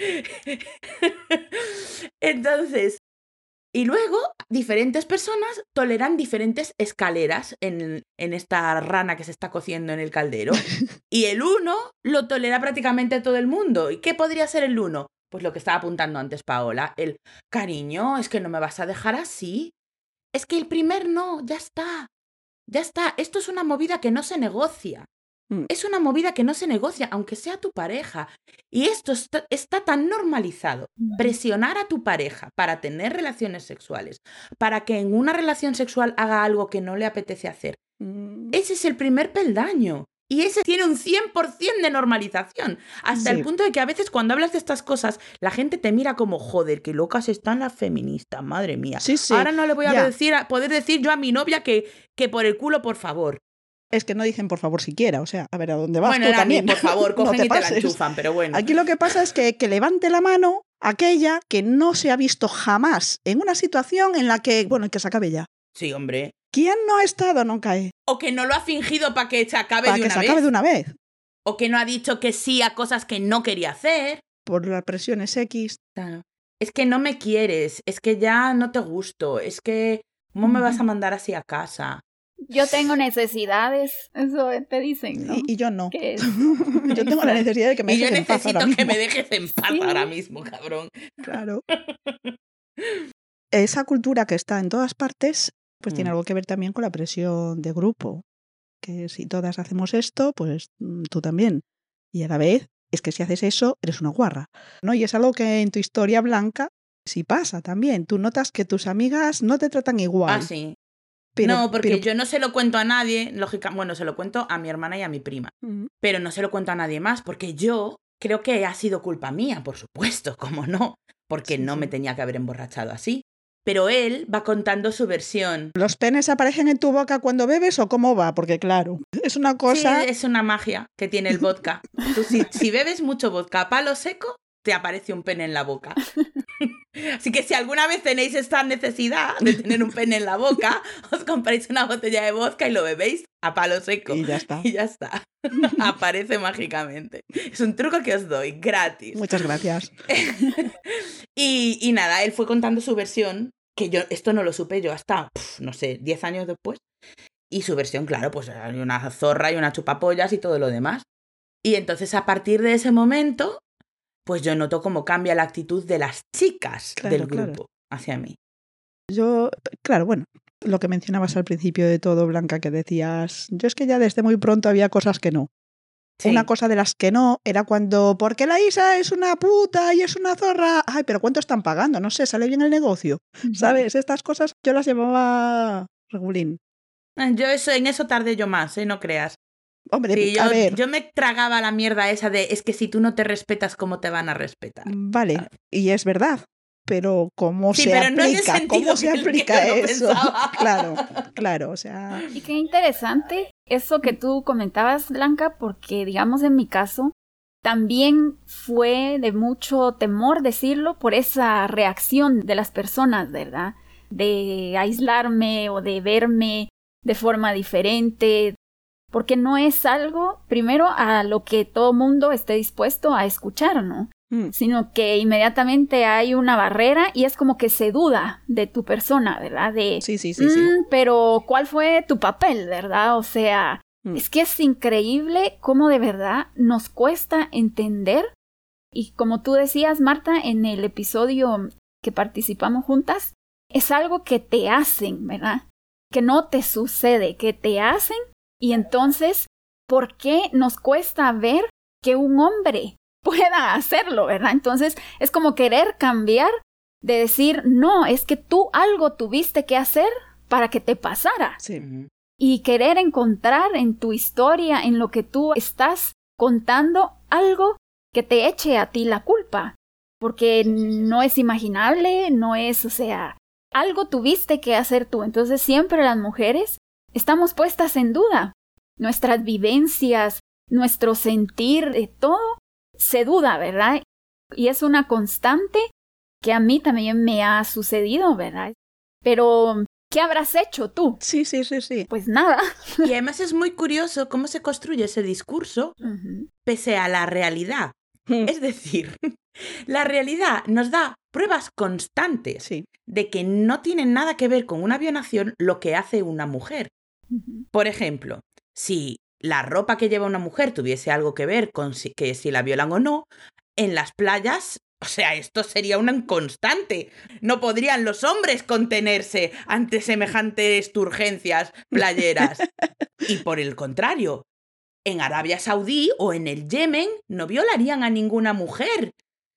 Entonces, y luego diferentes personas toleran diferentes escaleras en, en esta rana que se está cociendo en el caldero. Y el uno lo tolera prácticamente todo el mundo. ¿Y qué podría ser el uno? Pues lo que estaba apuntando antes Paola, el cariño, es que no me vas a dejar así. Es que el primer no, ya está. Ya está. Esto es una movida que no se negocia. Mm. Es una movida que no se negocia, aunque sea tu pareja. Y esto está, está tan normalizado. Presionar a tu pareja para tener relaciones sexuales, para que en una relación sexual haga algo que no le apetece hacer. Mm. Ese es el primer peldaño. Y ese tiene un cien por ciento de normalización. Hasta Sí. el punto de que a veces cuando hablas de estas cosas, la gente te mira como, joder, qué locas están las feministas, madre mía. Sí, sí, Ahora no le voy a ya. decir, a poder decir yo a mi novia que, que por el culo, por favor. Es que no dicen por favor siquiera, o sea, a ver a dónde vas Bueno, tú Dani, también. por favor, No cogen te y te la pases. enchufan, pero bueno. Aquí lo que pasa es que, que levante la mano aquella que no se ha visto jamás en una situación en la que, bueno, que se acabe ya. Sí, hombre. ¿Quién no ha estado no cae? O que no lo ha fingido para que se acabe Para de que una se vez. acabe de una vez. O que no ha dicho que sí a cosas que no quería hacer. Por las presiones X. Claro. Es que no me quieres, es que ya no te gusto, es que ¿cómo me vas a mandar así a casa? Yo tengo necesidades, eso te dicen, ¿no? Y, y yo no. Que es- Yo tengo la necesidad de que me Y yo dejes en paz necesito ahora mismo. que me dejes en paz Sí. ahora mismo, cabrón. Claro. Esa cultura que está en todas partes, pues Mm. tiene algo que ver también con la presión de grupo. Que si todas hacemos esto, pues mm, tú también. Y a la vez, es que si haces eso, eres una guarra, ¿no? Y es algo que en tu historia blanca sí pasa también. Tú notas que tus amigas no te tratan igual. Ah, sí. Pero, no, porque pero- yo no se lo cuento a nadie, lógica, bueno, se lo cuento a mi hermana y a mi prima, Mm, pero no se lo cuento a nadie más, porque yo creo que ha sido culpa mía, por supuesto, cómo no, porque Sí, no sí. me tenía que haber emborrachado así. Pero él va contando su versión. ¿Los penes aparecen en tu boca cuando bebes o cómo va? Porque claro, es una cosa... Sí, es una magia que tiene el vodka. Tú, si, si bebes mucho vodka a palo seco, te aparece un pene en la boca. Así que si alguna vez tenéis esta necesidad de tener un pene en la boca, os compráis una botella de vodka y lo bebéis a palo seco. Y ya está. Y ya está. Aparece mágicamente. Es un truco que os doy, gratis. Muchas gracias. Y, y nada, él fue contando su versión, que yo esto no lo supe yo hasta, pf, no sé, diez años después. Y su versión, claro, pues hay una zorra y una chupapollas y todo lo demás. Y entonces a partir de ese momento, pues yo noto cómo cambia la actitud de las chicas Claro, del claro. grupo hacia mí. Yo, claro, bueno, lo que mencionabas al principio de todo, Blanca, que decías, yo es que ya desde muy pronto había cosas que no. Sí. Una cosa de las que no era cuando, ¿por qué la Isa es una puta y es una zorra? Ay, pero ¿cuánto están pagando? No sé, sale bien el negocio. ¿Sabes? Estas cosas yo las llevaba regulín. Yo eso, en eso tardé yo más, ¿eh? No creas. Hombre, sí, yo, a ver. yo me tragaba la mierda esa de es que si tú no te respetas, ¿cómo te van a respetar? Vale, ¿sabes? y es verdad. Pero ¿cómo sí, se pero aplica? No ¿Cómo se aplica eso? Claro, claro, claro, o sea... Y qué interesante eso que tú comentabas, Blanca, porque digamos en mi caso también fue de mucho temor decirlo por esa reacción de las personas, ¿verdad? De aislarme o de verme de forma diferente, porque no es algo, primero, a lo que todo mundo esté dispuesto a escuchar, ¿no? Mm. Sino que inmediatamente hay una barrera y es como que se duda de tu persona, ¿verdad? De, sí, sí, sí, mm, sí. pero ¿cuál fue tu papel, verdad? O sea, mm. es que es increíble cómo de verdad nos cuesta entender. Y como tú decías, Marta, en el episodio que participamos juntas, es algo que te hacen, ¿verdad? Que no te sucede, que te hacen. Y entonces, ¿por qué nos cuesta ver que un hombre pueda hacerlo, verdad? Entonces, es como querer cambiar, de decir, no, es que tú algo tuviste que hacer para que te pasara. Sí. Y querer encontrar en tu historia, en lo que tú estás contando, algo que te eche a ti la culpa. Porque no es imaginable, no es, o sea, algo tuviste que hacer tú. Entonces, siempre las mujeres estamos puestas en duda. Nuestras vivencias, nuestro sentir, de todo, se duda, ¿verdad? Y es una constante que a mí también me ha sucedido, ¿verdad? Pero, ¿qué habrás hecho tú? Sí, sí, sí, sí. Pues nada. Y además es muy curioso cómo se construye ese discurso uh-huh. pese a la realidad. Mm. Es decir, la realidad nos da pruebas constantes sí. de que no tiene nada que ver con una violación lo que hace una mujer. Uh-huh. Por ejemplo, si la ropa que lleva una mujer tuviese algo que ver con si, que si la violan o no, en las playas, o sea, esto sería una constante. No podrían los hombres contenerse ante semejantes turgencias playeras. Y por el contrario, en Arabia Saudí o en el Yemen no violarían a ninguna mujer.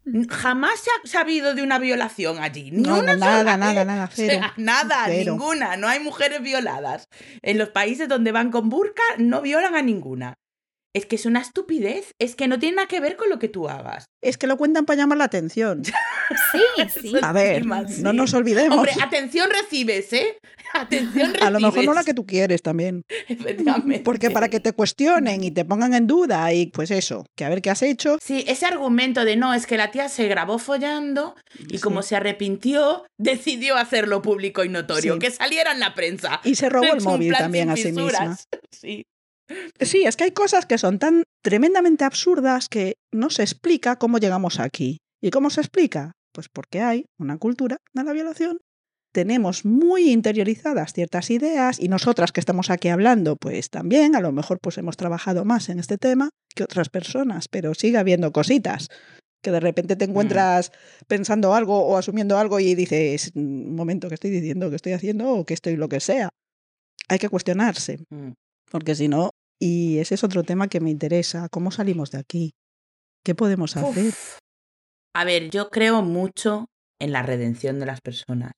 Jamás se ha sabido de una violación allí. Ni no, una no, nada, sola, nada, ¿eh? nada, cero. O sea, nada, cero. ninguna. No hay mujeres violadas. En los países donde van con burka no violan a ninguna. Es que es una estupidez. Es que no tiene nada que ver con lo que tú hagas. Es que lo cuentan para llamar la atención. Sí, sí. A ver, sí. no nos olvidemos. Hombre, atención recibes, ¿eh? Atención recibes. A lo mejor no la que tú quieres también. Efectivamente. Porque para que te cuestionen y te pongan en duda y pues eso, que a ver qué has hecho. Sí, ese argumento de no, es que la tía se grabó follando y sí. como se arrepintió, decidió hacerlo público y notorio, sí. que saliera en la prensa. Y se robó el móvil también a sí misma. Sí. Sí, es que hay cosas que son tan tremendamente absurdas que no se explica cómo llegamos aquí. ¿Y cómo se explica? Pues porque hay una cultura de la violación. Tenemos muy interiorizadas ciertas ideas y nosotras que estamos aquí hablando, pues también, a lo mejor pues hemos trabajado más en este tema que otras personas, pero sigue habiendo cositas que de repente te encuentras mm. pensando algo o asumiendo algo y dices, un momento, ¿qué estoy diciendo? ¿Qué estoy haciendo? ¿O qué estoy lo que sea? Hay que cuestionarse, mm. porque si no, y ese es otro tema que me interesa, ¿cómo salimos de aquí? ¿Qué podemos hacer? Uf. A ver, yo creo mucho en la redención de las personas.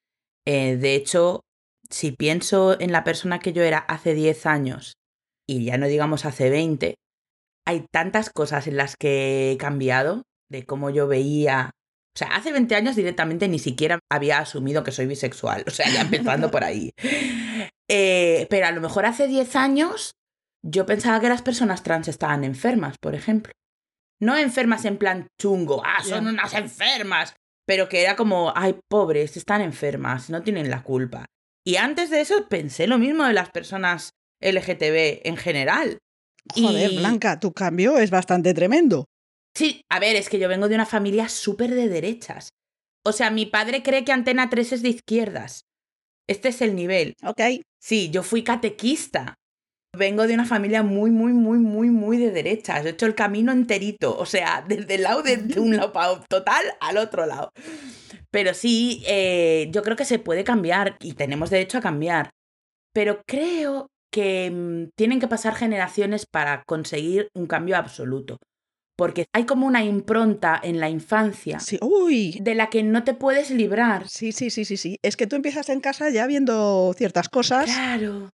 Eh, de hecho, si pienso en la persona que yo era hace diez años, y ya no digamos hace veinte, hay tantas cosas en las que he cambiado, de cómo yo veía... O sea, hace veinte años directamente ni siquiera había asumido que soy bisexual, o sea, ya empezando por ahí. Eh, pero a lo mejor hace diez años yo pensaba que las personas trans estaban enfermas, por ejemplo. No enfermas en plan chungo, ah, son yeah. unas enfermas, pero que era como, ay, pobres, están enfermas, no tienen la culpa. Y antes de eso pensé lo mismo de las personas L G T B en general. Joder, y... Blanca, tu cambio es bastante tremendo. Sí, a ver, es que yo vengo de una familia súper de derechas. O sea, mi padre cree que Antena tres es de izquierdas. Este es el nivel. Ok. Sí, yo fui catequista. Vengo de una familia muy, muy, muy, muy, muy de derechas. He hecho el camino enterito. O sea, desde el lado de, de un lado total al otro lado. Pero sí, eh, yo creo que se puede cambiar y tenemos derecho a cambiar. Pero creo que mmm, tienen que pasar generaciones para conseguir un cambio absoluto. Porque hay como una impronta en la infancia sí. Uy. de la que no te puedes librar. Sí, sí, sí, sí, sí. Es que tú empiezas en casa ya viendo ciertas cosas. Claro.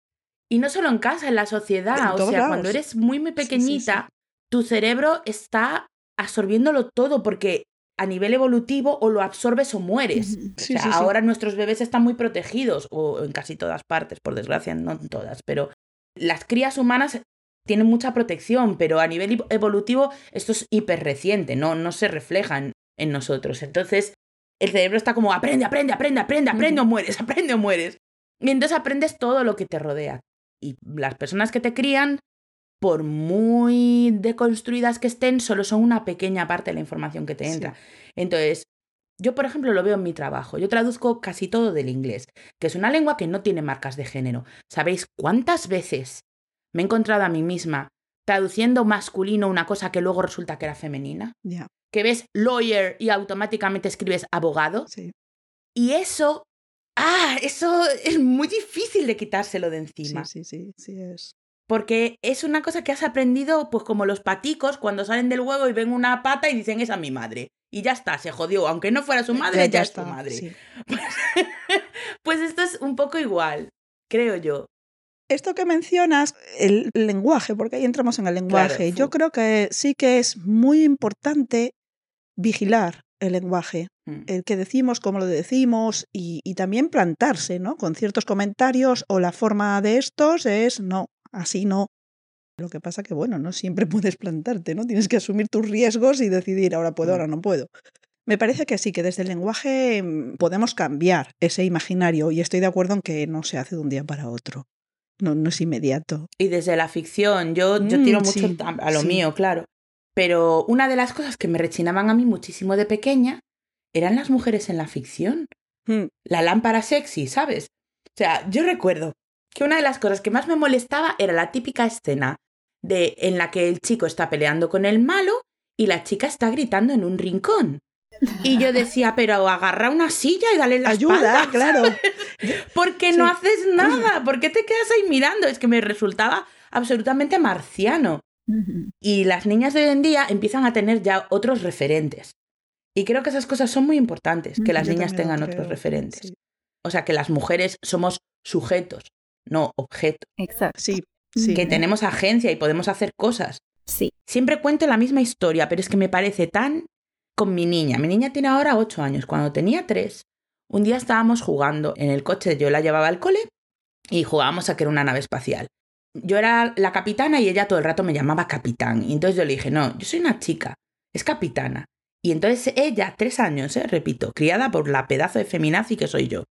Y no solo en casa, en la sociedad. En o todos sea, lados. cuando eres muy, muy pequeñita, Sí, sí, sí. tu cerebro está absorbiéndolo todo porque a nivel evolutivo o lo absorbes o mueres. Ujú. Sí, o sea, sí, sí. ahora nuestros bebés están muy protegidos, o en casi todas partes, por desgracia, no en todas, pero las crías humanas tienen mucha protección, pero a nivel evolutivo esto es hiper reciente, no, no se refleja en, en nosotros. Entonces, el cerebro está como aprende, aprende, aprende, aprende, aprende o mueres, aprende o mueres. Y entonces aprendes todo lo que te rodea. Y las personas que te crían, por muy deconstruidas que estén, solo son una pequeña parte de la información que te entra. Sí. Entonces, yo, por ejemplo, lo veo en mi trabajo. Yo traduzco casi todo del inglés, que es una lengua que no tiene marcas de género. ¿Sabéis cuántas veces me he encontrado a mí misma traduciendo masculino una cosa que luego resulta que era femenina? Ya. Que ves lawyer y automáticamente escribes abogado. Sí. Y eso, ah, eso es muy difícil de quitárselo de encima. Sí, sí, sí, sí es. Porque es una cosa que has aprendido, pues como los paticos cuando salen del huevo y ven una pata y dicen, esa es mi madre. Y ya está, se jodió. Aunque no fuera su madre, Ya, ya, ya es está, su madre. sí. Pues, pues esto es un poco igual, creo yo. Esto que mencionas, el lenguaje, porque ahí entramos en el lenguaje. Claro, Yo fu. creo que sí que es muy importante vigilar el lenguaje, Mm. el que decimos, cómo lo decimos, y, y también plantarse, ¿no? Con ciertos comentarios, o la forma de estos es no, así no. Lo que pasa que, bueno, no siempre puedes plantarte, ¿no? Tienes que asumir tus riesgos y decidir, ahora puedo, Mm. ahora no puedo. Me parece que sí, que desde el lenguaje mm, podemos cambiar ese imaginario, y estoy de acuerdo en que no se hace de un día para otro. No, no es inmediato. Y desde la ficción, yo, yo Mm, tiro mucho sí, a, a lo sí. mío, claro. Pero una de las cosas que me rechinaban a mí muchísimo de pequeña eran las mujeres en la ficción. Mm, La lámpara sexy, ¿sabes? O sea, yo recuerdo que una de las cosas que más me molestaba era la típica escena de, en la que el chico está peleando con el malo y la chica está gritando en un rincón. Y yo decía, pero agarra una silla y dale la Ayuda, espalda, claro. ¿sabes? ¿Por qué Sí. no haces nada? ¿Por qué te quedas ahí mirando? Es que me resultaba absolutamente marciano. Ujú. Y las niñas de hoy en día empiezan a tener ya otros referentes. Y creo que esas cosas son muy importantes, que las Yo niñas también lo tengan creo, otros referentes. sí. O sea, que las mujeres somos sujetos, no objetos. Exacto. Sí, sí. Que Ujú. tenemos agencia y podemos hacer cosas. Sí. Siempre cuento la misma historia, pero es que me parece tan... Con mi niña. Mi niña tiene ahora ocho años. Cuando tenía tres, un día estábamos jugando en el coche, yo la llevaba al cole y jugábamos a que era una nave espacial. Yo era la capitana y ella todo el rato me llamaba capitán. Y entonces yo le dije, no, yo soy una chica, es capitana. Y entonces ella, tres años, eh, repito, criada por la pedazo de feminazi que soy yo,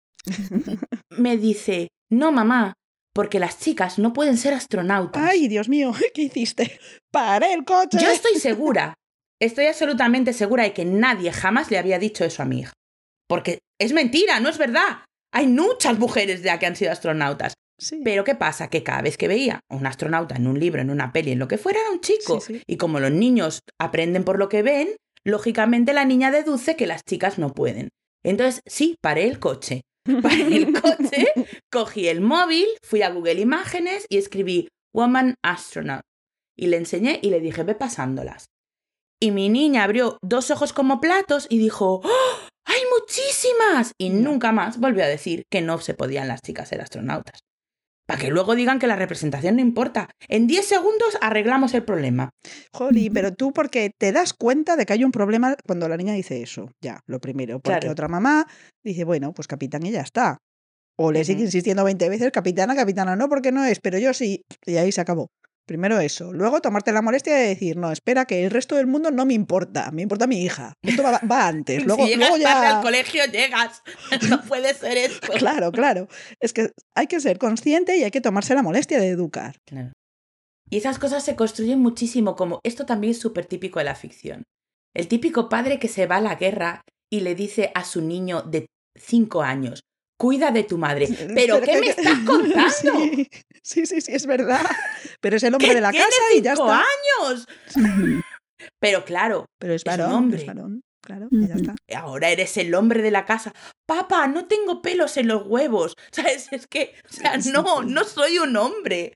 me dice, no mamá, porque las chicas no pueden ser astronautas. Ay, Dios mío, ¿qué hiciste? ¡Paré el coche! Yo estoy segura, estoy absolutamente segura de que nadie jamás le había dicho eso a mi hija. Porque es mentira, no es verdad. Hay muchas mujeres ya que han sido astronautas. Sí. Pero ¿qué pasa? Que cada vez que veía a un astronauta en un libro, en una peli, en lo que fuera, era un chico. Sí, sí. Y como los niños aprenden por lo que ven, lógicamente la niña deduce que las chicas no pueden. Entonces, sí, paré el coche. Paré el coche, cogí el móvil, fui a Google Imágenes y escribí Woman Astronaut. Y le enseñé y le dije, ve pasándolas. Y mi niña abrió dos ojos como platos y dijo, ¡oh! ¡Hay muchísimas! Y No. nunca más volvió a decir que no se podían las chicas ser astronautas. Para que luego digan que la representación no importa. En diez segundos arreglamos el problema. Jolín, pero tú porque te das cuenta de que hay un problema cuando la niña dice eso, ya, lo primero. Porque Claro. otra mamá dice, bueno, pues capitán y ya está. O le sigue Ujú. insistiendo veinte veces, capitana, capitana, no, porque no es, pero yo sí. Y ahí se acabó. Primero eso. Luego tomarte la molestia de decir, no, espera, que el resto del mundo no me importa. Me importa mi hija. Esto va, va antes. Luego, si llegas luego tarde ya... al colegio, llegas. No puede ser esto. Claro, claro. Es que hay que ser consciente y hay que tomarse la molestia de educar. Claro. Y esas cosas se construyen muchísimo, como esto también es súper típico de la ficción. El típico padre que se va a la guerra y le dice a su niño de cinco años, cuida de tu madre. ¿Pero qué que- me que- estás contando? Sí, sí, sí, sí, es verdad. Pero es el hombre ¡Que de la tiene casa y ya cinco está. años! Ujú. Pero claro, Pero es Es un varón, hombre. es varón. Claro, y ya Ujú. está. ahora eres el hombre de la casa. Papá, no tengo pelos en los huevos. ¿Sabes? Es que, o sea, Sí, no, sí. no soy un hombre.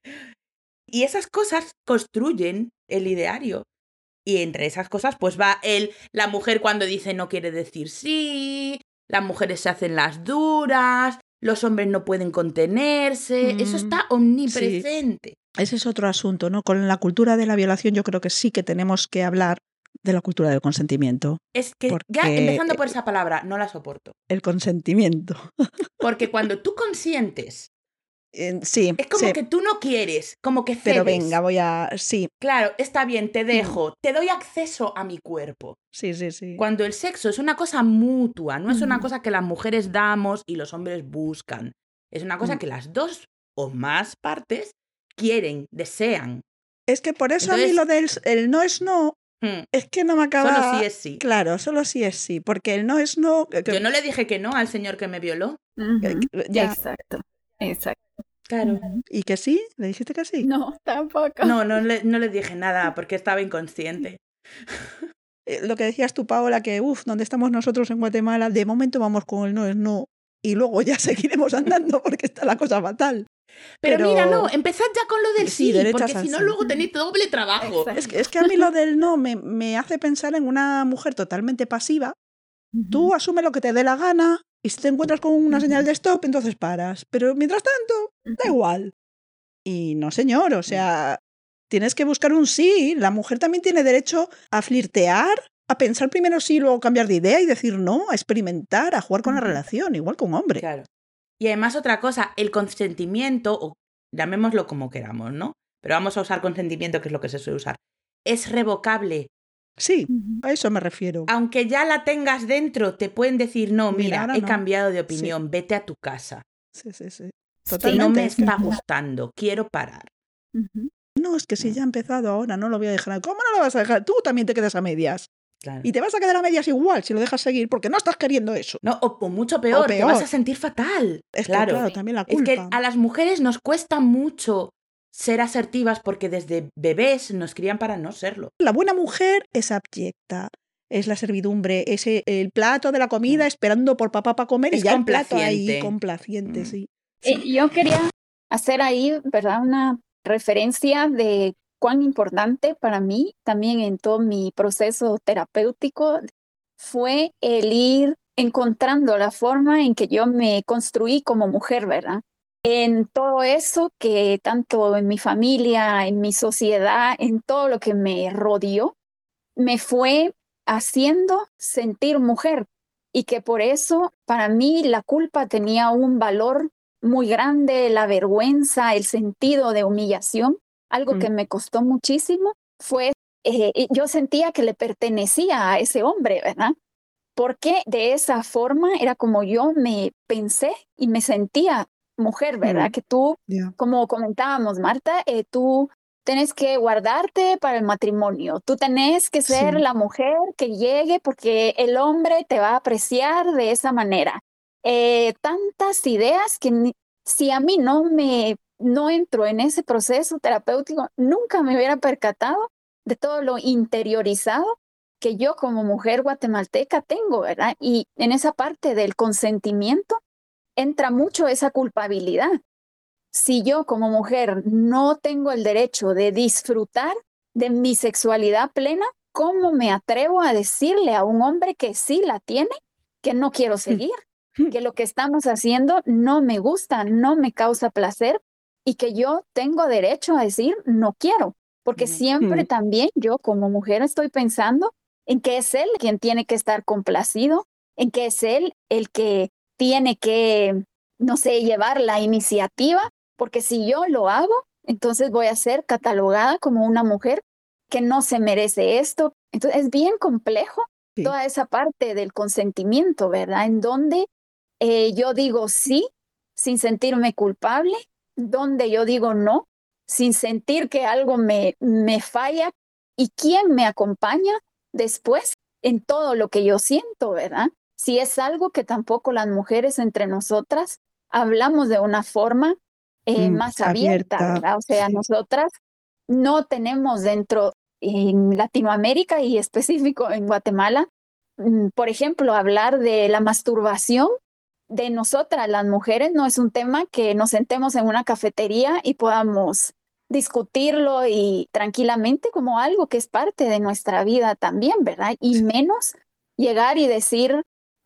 Y esas cosas construyen el ideario. Y entre esas cosas, pues va el, la mujer cuando dice no quiere decir sí, las mujeres se hacen las duras, los hombres no pueden contenerse, Mm, eso está sí. omnipresente. Ese es otro asunto, ¿no? Con la cultura de la violación yo creo que sí que tenemos que hablar de la cultura del consentimiento, Es que ya porque empezando por esa palabra, no la soporto. el consentimiento. Porque cuando tú consientes, Eh, sí, es como sí, que tú no quieres, como que pero cedes. venga, voy a... Sí, Claro, está bien, te mm, dejo, te doy acceso a mi cuerpo. sí, sí, sí. Cuando el sexo es una cosa mutua, no es una Ujú. cosa que las mujeres damos y los hombres buscan. Es una cosa Mm. que las dos o más partes quieren, desean. Es que por eso a mí Entonces, lo del s- el no es no, hmm, es que no me solo sí acaba... es sí. Claro, solo sí es sí, porque el no es no... que- que- Yo no le dije que no al señor que me violó. que- Ujú. que- ya, Exacto, exacto. Claro. Ujú. ¿y que sí? ¿Le dijiste que sí? No, tampoco. No, no le, no le dije nada porque estaba inconsciente. Eh, lo que decías tú, Paola, que uff, donde estamos nosotros en Guatemala, de momento vamos con el no es no, y luego ya seguiremos andando porque está la cosa fatal. Pero, mira, no, Pero empezad ya con lo del sí, sí, derechas porque al si no sí. luego tenéis doble trabajo. Es, Exacto. que- es que a mí lo del no me, me hace pensar en una mujer totalmente pasiva. Tú Ujú. asume lo que te dé la gana y si te encuentras con una Ujú. señal de stop, entonces paras. Pero mientras tanto, da Ujú. igual. Y no, señor, Mm. o sea, tienes que buscar un sí. La mujer también tiene derecho a flirtear, a pensar primero sí, luego cambiar de idea y decir no, a experimentar, a jugar con la Ujú. relación, igual que un hombre. Claro. Y además otra cosa, el consentimiento, o llamémoslo como queramos, ¿no? Pero vamos a usar consentimiento, que es lo que se suele usar. Es revocable. Sí, Ujú. a eso me refiero. Aunque ya la tengas dentro, te pueden decir, no, Mira, mira, ahora he no. cambiado de Sí, opinión, vete a tu casa. sí, sí, sí. Sí. No Totalmente. me Es que está gustando, quiero parar. Ujú. no, es que si Mm, ya ha empezado ahora, no lo voy a dejar. ¿Cómo no lo vas a dejar? Tú también te quedas a medias. Claro. Y te vas a quedar a medias igual si lo dejas seguir porque no estás queriendo eso. No, o, o mucho O peor, te vas peor. a sentir fatal. Es que, Claro. claro, Sí. también la Es que culpa. a las mujeres nos cuesta mucho ser asertivas porque desde bebés nos crían para no serlo. La buena mujer es abyecta. Es la servidumbre, es e- el plato de la comida Mm. esperando por papá para comer y Es ya el plato ahí complaciente. complaciente, Mm. sí. Eh, Sí. yo quería hacer ahí, ¿verdad? Una referencia de cuán importante para mí, también en todo mi proceso terapéutico, fue el ir encontrando la forma en que yo me construí como mujer, ¿verdad? En todo eso que tanto en mi familia, en mi sociedad, en todo lo que me rodeó, me fue haciendo sentir mujer y que por eso para mí la culpa tenía un valor muy grande, la vergüenza, el sentido de humillación, algo Mm. que me costó muchísimo, fue, eh, y yo sentía que le pertenecía a ese hombre, ¿verdad? Porque de esa forma era como yo me pensé y me sentía mujer, ¿verdad? Mm. Que tú, Ya. como comentábamos, Marta, eh, tú tenés que guardarte para el matrimonio, tú tenés que ser Sí. la mujer que llegue porque el hombre te va a apreciar de esa manera. Eh, tantas ideas que ni- si a mí no me, no entro en ese proceso terapéutico, nunca me hubiera percatado de todo lo interiorizado que yo como mujer guatemalteca tengo, ¿verdad? Y en esa parte del consentimiento entra mucho esa culpabilidad. Si yo como mujer no tengo el derecho de disfrutar de mi sexualidad plena, ¿cómo me atrevo a decirle a un hombre que sí la tiene, que no quiero seguir, que lo que estamos haciendo no me gusta, no me causa placer y que yo tengo derecho a decir no quiero? Porque Ujú. siempre Mm. también yo como mujer estoy pensando en que es él quien tiene que estar complacido, en que es él el que tiene que, no sé, llevar la iniciativa, porque si yo lo hago, entonces voy a ser catalogada como una mujer que no se merece esto. Entonces es bien complejo Sí. toda esa parte del consentimiento, ¿verdad? En donde eh, yo digo sí sin sentirme culpable, donde yo digo no sin sentir que algo me, me falla y quién me acompaña después en todo lo que yo siento, ¿verdad? Si es algo que tampoco las mujeres entre nosotras hablamos de una forma eh, Mm. más abierta, Abierta. ¿verdad? O sea, Sí. nosotras no tenemos dentro en Latinoamérica y específico en Guatemala, mm, por ejemplo, hablar de la masturbación de nosotras, las mujeres, no es un tema que nos sentemos en una cafetería y podamos discutirlo y tranquilamente como algo que es parte de nuestra vida también, ¿verdad? Y menos llegar y decir,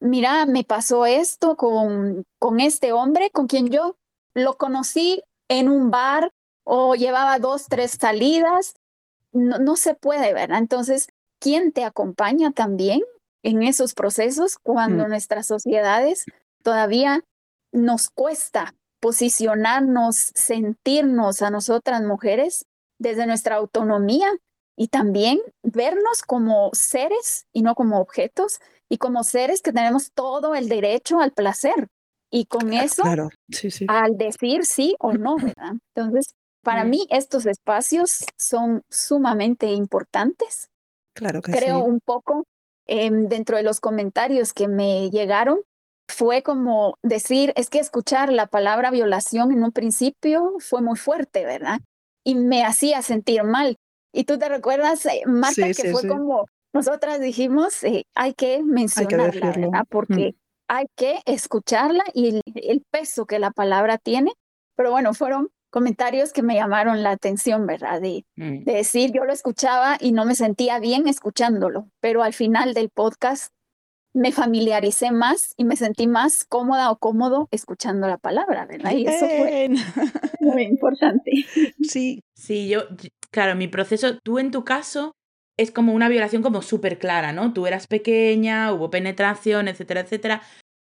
mira, me pasó esto con, con este hombre con quien yo lo conocí en un bar o llevaba dos, tres salidas. No, no se puede, ¿verdad? Entonces, ¿quién te acompaña también en esos procesos cuando Mm. nuestras sociedades todavía nos cuesta posicionarnos, sentirnos a nosotras mujeres desde nuestra autonomía y también vernos como seres y no como objetos y como seres que tenemos todo el derecho al placer y con Claro, eso claro. Sí, sí. al decir sí o no, ¿verdad? Entonces, para Mm. mí estos espacios son sumamente importantes. Claro que Creo sí. un poco em, dentro de los comentarios que me llegaron, fue como decir, es que escuchar la palabra violación en un principio fue muy fuerte, ¿verdad? Y me hacía sentir mal. Y tú te recuerdas, eh, Marta, Sí, que sí, fue sí. como nosotras dijimos, eh, hay que Hay que mencionarla, decirlo. ¿verdad? Mm. Porque hay que escucharla y el, el peso que la palabra tiene. Pero bueno, fueron comentarios que me llamaron la atención, ¿verdad? De, Mm. de decir, yo lo escuchaba y no me sentía bien escuchándolo, pero al final del podcast me familiaricé más y me sentí más cómoda o cómodo escuchando la palabra, ¿verdad? Y eso fue Bien. muy importante. Sí, Sí, yo, y- claro, mi proceso, tú en tu caso, es como una violación como súper clara, ¿no? Tú eras pequeña, hubo penetración, etcétera, etcétera.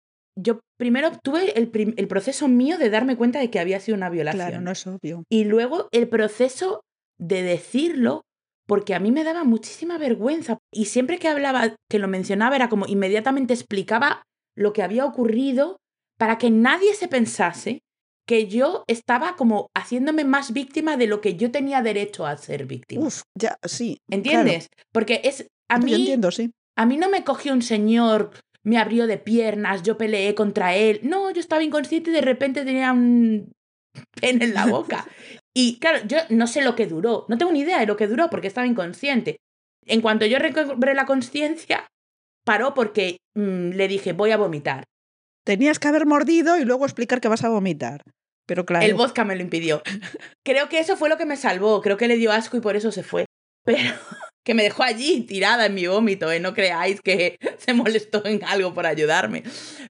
Yo primero tuve el, prim- el proceso mío de darme cuenta de que había sido una violación. claro, no es obvio. Y luego el proceso de decirlo, porque a mí me daba muchísima vergüenza. Y siempre que hablaba, que lo mencionaba, era como inmediatamente explicaba lo que había ocurrido para que nadie se pensase que yo estaba como haciéndome más víctima de lo que yo tenía derecho a ser víctima. Uf, ya, sí, claro. ¿Entiendes? Porque es a Yo mí, entiendo, sí. a mí no me cogió un señor, me abrió de piernas, yo peleé contra él. No, yo estaba inconsciente y de repente tenía un pene en la boca. Y claro, yo no sé lo que duró, no tengo ni idea de lo que duró porque estaba inconsciente. En cuanto yo recobré la conciencia, paró porque mm, le dije, voy a vomitar. Tenías que haber mordido y luego explicar que vas a vomitar. Pero claro. El vodka me lo impidió. Creo que eso fue lo que me salvó, creo que le dio asco y por eso se fue. Pero que me dejó allí tirada en mi vómito, ¿eh? No creáis que se molestó en algo por ayudarme.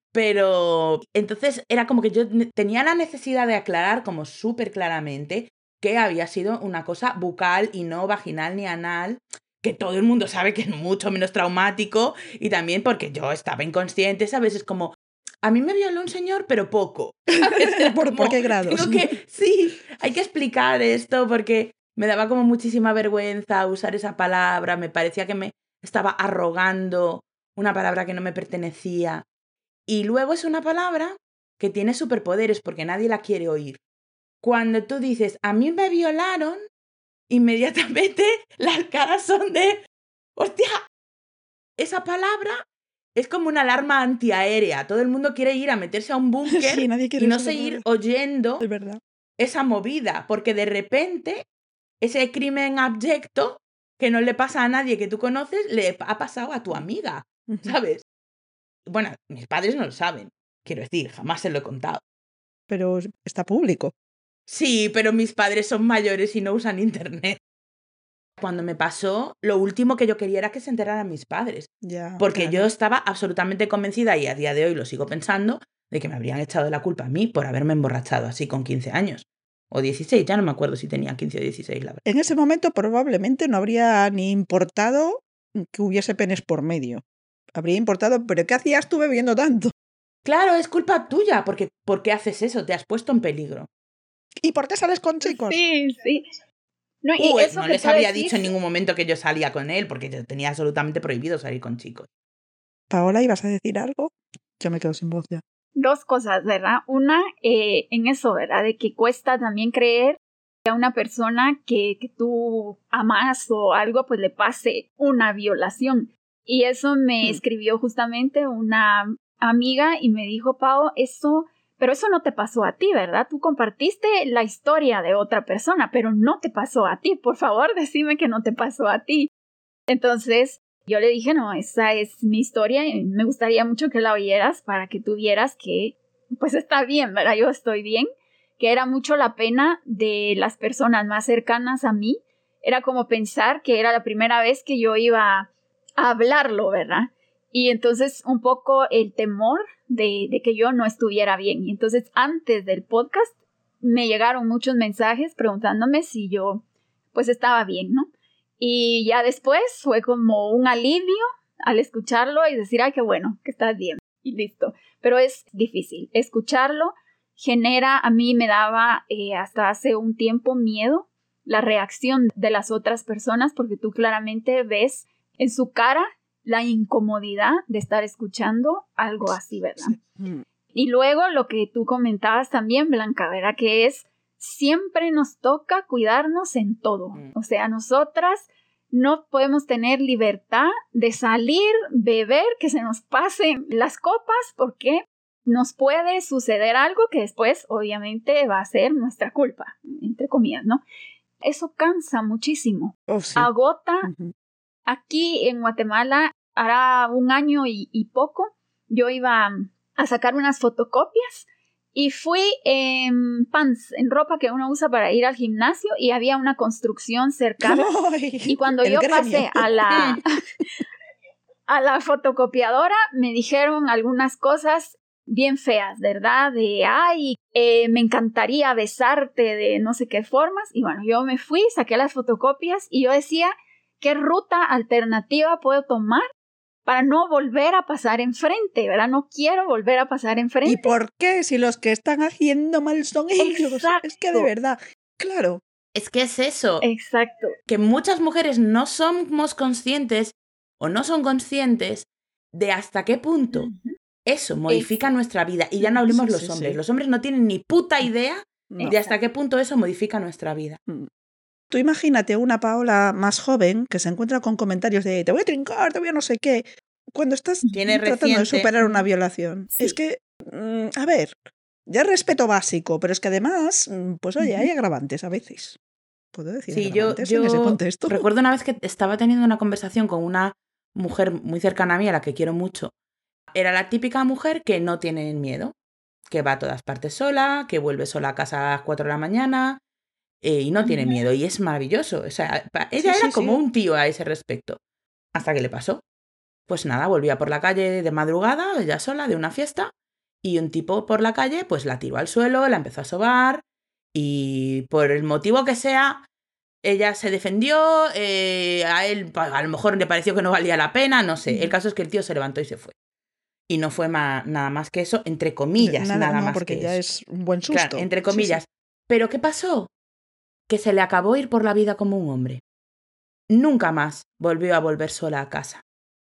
Pero entonces era como que yo tenía la necesidad de aclarar como súper claramente que había sido una cosa bucal y no vaginal ni anal, que todo el mundo sabe que es mucho menos traumático y también porque yo estaba inconsciente, ¿sabes? Es como, a mí me violó un señor, pero poco. ¿Sabes? Era ¿Por, como, ¿Por qué grados? tengo que, sí, hay que explicar esto porque me daba como muchísima vergüenza usar esa palabra, me parecía que me estaba arrogando una palabra que no me pertenecía. Y luego es una palabra que tiene superpoderes porque nadie la quiere oír. Cuando tú dices, a mí me violaron, inmediatamente las caras son de, ¡hostia! Esa palabra es como una alarma antiaérea. Todo el mundo quiere ir a meterse a un búnker Sí, nadie quiere y no eso, seguir ¿verdad? oyendo Es verdad. esa movida, porque de repente ese crimen abyecto que no le pasa a nadie que tú conoces, le ha pasado a tu amiga, Ujú. ¿sabes? Bueno, mis padres no lo saben, quiero decir, jamás se lo he contado. Pero está público. Sí, pero mis padres son mayores y no usan internet. Cuando me pasó, lo último que yo quería era que se enteraran mis padres, Ya, porque claro. yo estaba absolutamente convencida, y a día de hoy lo sigo pensando, de que me habrían echado la culpa a mí por haberme emborrachado así con quince años. O dieciséis, ya no me acuerdo si tenía quince o dieciséis, la verdad. En ese momento probablemente no habría ni importado que hubiese penes por medio. Habría importado, pero ¿qué hacías tú bebiendo tanto? Claro, es culpa tuya, porque ¿por qué haces eso? Te has puesto en peligro. ¿Y por qué sales con chicos? Sí, sí. No, y Uh, eso no que les tú habría decís, dicho en ningún momento que yo salía con él, porque yo tenía absolutamente prohibido salir con chicos. Paola, ¿ibas a decir algo? Yo me quedo sin voz ya. Dos cosas, ¿verdad? Una, eh, en eso, ¿verdad? De que cuesta también creer que a una persona que, que tú amas o algo, pues le pase una violación. Y eso me Hmm. escribió justamente una amiga y me dijo, Pao, eso, pero eso no te pasó a ti, ¿verdad? Tú compartiste la historia de otra persona, pero no te pasó a ti. Por favor, decime que no te pasó a ti. Entonces, yo le dije, no, esa es mi historia y me gustaría mucho que la oyeras para que tú vieras que, pues está bien, ¿verdad? Yo estoy bien, que era mucho la pena de las personas más cercanas a mí. Era como pensar que era la primera vez que yo iba a hablarlo, ¿verdad? Y entonces un poco el temor de, de que yo no estuviera bien. Y entonces antes del podcast me llegaron muchos mensajes preguntándome si yo pues estaba bien, ¿no? Y ya después fue como un alivio al escucharlo y decir, ay, qué bueno, que estás bien. Y listo. Pero es difícil. Escucharlo genera, a mí me daba eh, hasta hace un tiempo miedo la reacción de las otras personas, porque tú claramente ves en su cara la incomodidad de estar escuchando algo así, ¿verdad? Sí. Y luego lo que tú comentabas también, Blanca, ¿verdad? Que es, siempre nos toca cuidarnos en todo. O sea, nosotras no podemos tener libertad de salir, beber, que se nos pasen las copas, porque nos puede suceder algo que después, obviamente, va a ser nuestra culpa, entre comillas, ¿no? Eso cansa muchísimo, oh, sí. agota. Uh-huh. Aquí en Guatemala, hará un año y, y poco, yo iba a sacar unas fotocopias y fui en pants, en ropa que uno usa para ir al gimnasio, y había una construcción cercana. Ay, y cuando yo gremio. pasé a la, a la fotocopiadora, me dijeron algunas cosas bien feas, ¿verdad? De, ay, eh, me encantaría besarte de no sé qué formas. Y bueno, yo me fui, saqué las fotocopias y yo decía, ¿qué ruta alternativa puedo tomar para no volver a pasar enfrente, ¿verdad? No quiero volver a pasar enfrente. ¿Y por qué? Si los que están haciendo mal son ellos. Exacto. Es que de verdad, claro. Es que es eso. Exacto. Que muchas mujeres no somos conscientes o no son conscientes de hasta qué punto uh-huh. eso modifica es... nuestra vida. Y ya no hablemos sí, los sí, hombres. Sí. Los hombres no tienen ni puta idea no. de hasta qué punto eso modifica nuestra vida. Mm. Tú imagínate una Paola más joven que se encuentra con comentarios de te voy a trincar, te voy a no sé qué, cuando estás Tiene tratando reciente. de superar una violación. Sí. Es que, mm, a ver, ya respeto básico, pero es que además, pues oye, hay agravantes a veces. ¿Puedo decir sí, agravantes yo, yo en ese contexto? Recuerdo una vez que estaba teniendo una conversación con una mujer muy cercana a mí, a la que quiero mucho. Era la típica mujer que no tiene miedo, que va a todas partes sola, que vuelve sola a casa a las cuatro de la mañana, Eh, y no tiene uh-huh. miedo, y es maravilloso. O sea, ella sí, era sí, como sí. un tío a ese respecto. Hasta que le pasó. Pues nada, volvía por la calle de madrugada, ella sola, de una fiesta, y un tipo por la calle, pues la tiró al suelo, la empezó a sobar, y por el motivo que sea, ella se defendió, eh, a él a lo mejor le pareció que no valía la pena, no sé. Uh-huh. El caso es que el tío se levantó y se fue. Y no fue ma- nada más que eso, entre comillas, nada, nada no, más porque que ya eso. Es un buen susto. Claro, entre comillas. Sí, sí. ¿Pero qué pasó? Que se le acabó ir por la vida como un hombre. Nunca más volvió a volver sola a casa.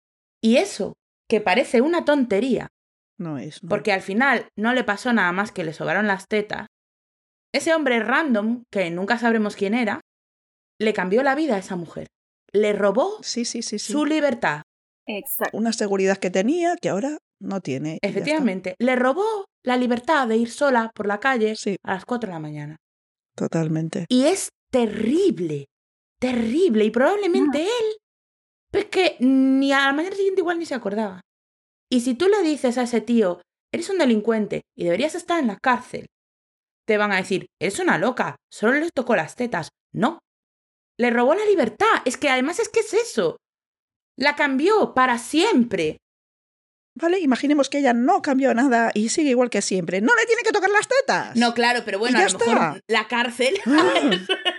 Y eso, que parece una tontería, no es, no. porque al final no le pasó nada más que le sobraron las tetas, ese hombre random, que nunca sabremos quién era, le cambió la vida a esa mujer. Le robó sí, sí, sí, sí. su libertad. Exacto. Una seguridad que tenía que ahora no tiene. Efectivamente, le robó la libertad de ir sola por la calle sí. a las cuatro de la mañana. Totalmente. Y es terrible, terrible. Y probablemente no. él, pues que ni a la mañana siguiente igual ni se acordaba. Y si tú le dices a ese tío, eres un delincuente y deberías estar en la cárcel, te van a decir, eres una loca, solo les tocó las tetas. No, le robó la libertad. Es que además es que es eso. La cambió para siempre. Vale, imaginemos que ella no cambió nada y sigue igual que siempre. No le tiene que tocar las tetas. No, claro, pero bueno, a lo está. mejor la cárcel... Ah.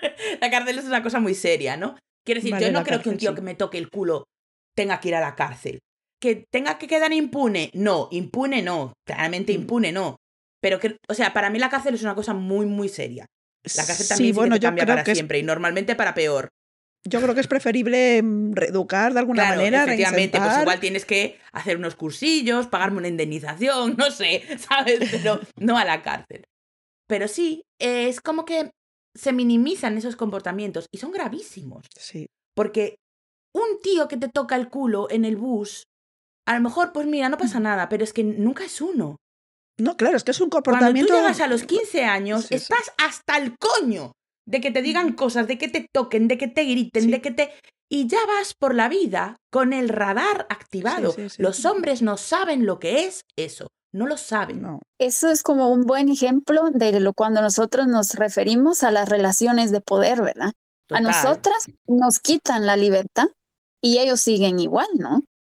La cárcel es una cosa muy seria, ¿no? Quiero decir, vale, yo no creo cárcel, que un tío sí. que me toque el culo tenga que ir a la cárcel. ¿Que tenga que quedar impune? No, impune no. Claramente mm. impune no. Pero que, o sea, para mí la cárcel es una cosa muy, muy seria. La cárcel también sí, sí bueno, que te cambia para siempre es... y normalmente para peor. Yo creo que es preferible reeducar de alguna claro, manera. Efectivamente, pues igual tienes que hacer unos cursillos, pagarme una indemnización, no sé, ¿sabes? Pero no a la cárcel. Pero sí, es como que se minimizan esos comportamientos y son gravísimos. Sí. Porque un tío que te toca el culo en el bus, a lo mejor, pues mira, no pasa nada, pero es que nunca es uno. No, claro, es que es un comportamiento... Cuando tú llegas a los quince años, sí, estás sí. hasta el coño de que te digan cosas, de que te toquen, de que te griten, sí. de que te... Y ya vas por la vida con el radar activado. Sí, sí, sí. Los hombres no saben lo que es eso. No lo saben. No. Eso es como un buen ejemplo de lo cuando nosotros nos referimos a las relaciones de poder, ¿verdad? Total. A nosotras nos quitan la libertad y ellos siguen igual, ¿no?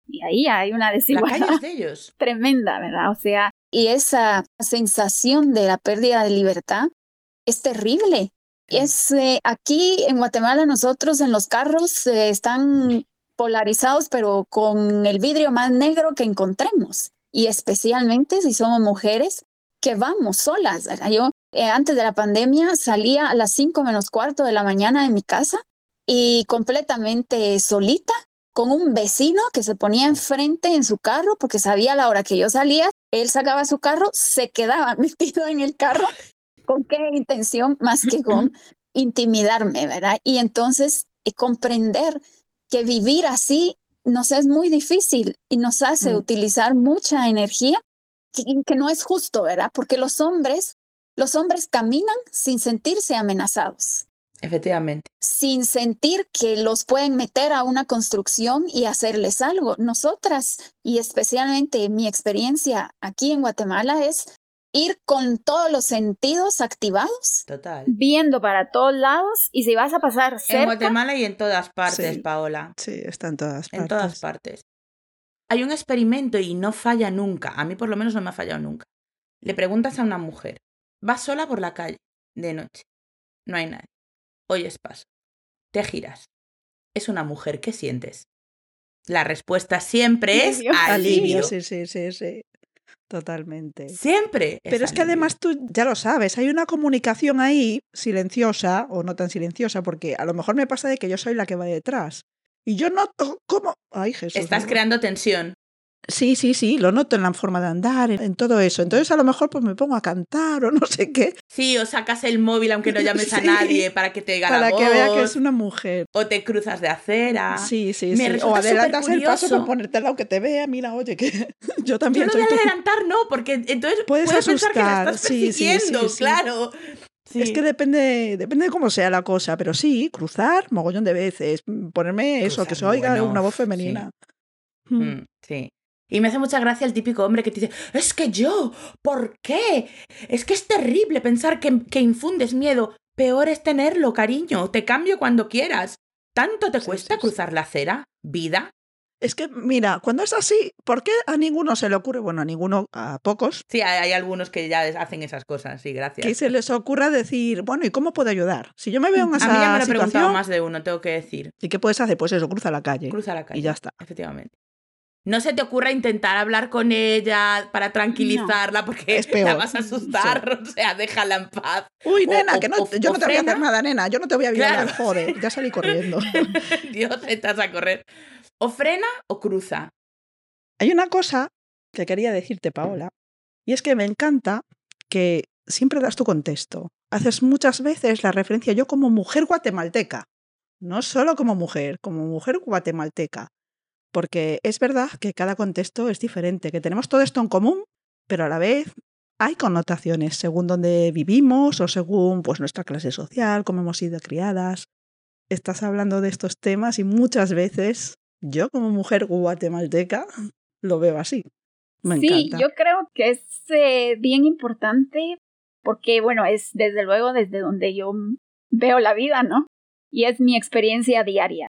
Y ahí hay una desigualdad. La calle es de ellos. Tremenda, ¿verdad? O sea... Y esa sensación de la pérdida de libertad es terrible. Es, eh, aquí en Guatemala nosotros en los carros eh, están polarizados, pero con el vidrio más negro que encontremos. Y especialmente si somos mujeres que vamos solas, ¿verdad? Yo eh, antes de la pandemia salía a las cinco menos cuarto de la mañana de mi casa y completamente solita, con un vecino que se ponía enfrente en su carro porque sabía a la hora que yo salía, él sacaba su carro, se quedaba metido en el carro. ¿Con qué intención? Más que con intimidarme, ¿verdad? Y entonces eh, comprender que vivir así nos es muy difícil y nos hace mm. utilizar mucha energía que, que no es justo, ¿verdad? Porque los hombres, los hombres caminan sin sentirse amenazados. Efectivamente. Sin sentir que los pueden meter a una construcción y hacerles algo. Nosotras, y especialmente mi experiencia aquí en Guatemala, es ir con todos los sentidos activados. Total. Viendo para todos lados, y si vas a pasar cerca... En Guatemala y en todas partes, sí, Paola. Sí, está en todas partes. En todas partes. Hay un experimento y no falla nunca. A mí por lo menos no me ha fallado nunca. Le preguntas a una mujer, vas sola por la calle, de noche, no hay nadie. Oyes paso, te giras. Es una mujer, ¿qué sientes? La respuesta siempre es alivio. Alivio, sí, sí, sí, sí. Totalmente. Siempre. Pero es, es que además tú ya lo sabes, hay una comunicación ahí silenciosa o no tan silenciosa, porque a lo mejor me pasa de que yo soy la que va detrás. Y yo noto cómo... Ay, Jesús. Estás ¿no? creando tensión. Sí, sí, sí, lo noto en la forma de andar, en, en todo eso. Entonces a lo mejor pues me pongo a cantar o no sé qué. Sí, o sacas el móvil aunque no llames sí, a nadie para que te diga la voz. Para que vea que es una mujer. O te cruzas de acera. Sí, sí, me sí. O adelantas el paso por ponerte al lado que te vea. Mira, oye, que yo también yo soy... Yo no de adelantar, no, porque entonces puedes, puedes asustar. Pensar que la estás persiguiendo, sí, sí, sí, claro. Sí. Es que depende, depende de cómo sea la cosa, pero sí, cruzar mogollón de veces, ponerme cruzar, eso, que se oiga bueno, una voz femenina. Sí. Mm. Mm, sí. Y me hace mucha gracia el típico hombre que te dice, es que yo, ¿por qué? Es que es terrible pensar que, que infundes miedo. Peor es tenerlo, cariño. Te cambio cuando quieras. ¿Tanto te sí, cuesta sí, cruzar sí. la acera? ¿Vida? Es que, mira, cuando es así, ¿por qué a ninguno se le ocurre? Bueno, a ninguno, a pocos. Sí, hay, hay algunos que ya hacen esas cosas, sí, gracias. Que se les ocurra decir, bueno, ¿y cómo puedo ayudar? Si yo me veo en esa situación... A mí ya me lo he situación, preguntado más de uno, tengo que decir. ¿Y qué puedes hacer? Pues eso, cruza la calle. Cruza la calle. Y ya está. Efectivamente. No se te ocurra intentar hablar con ella para tranquilizarla no. porque es peor. La vas a asustar, sí. O sea, déjala en paz. Uy, nena, o, que no, o, yo no te frena. voy a hacer nada, nena, yo no te voy a violar, claro. joder, ya salí corriendo. Dios, estás a correr. O frena o cruza. Hay una cosa que quería decirte, Paola, y es que me encanta que siempre das tu contexto. Haces muchas veces la referencia yo como mujer guatemalteca, no solo como mujer, como mujer guatemalteca. Porque es verdad que cada contexto es diferente, que tenemos todo esto en común, pero a la vez hay connotaciones según donde vivimos o según pues, nuestra clase social, cómo hemos sido criadas. Estás hablando de estos temas y muchas veces yo como mujer guatemalteca lo veo así. Me sí, encanta. Yo creo que es eh, bien importante porque, bueno, es desde luego desde donde yo veo la vida, ¿no? Y es mi experiencia diaria.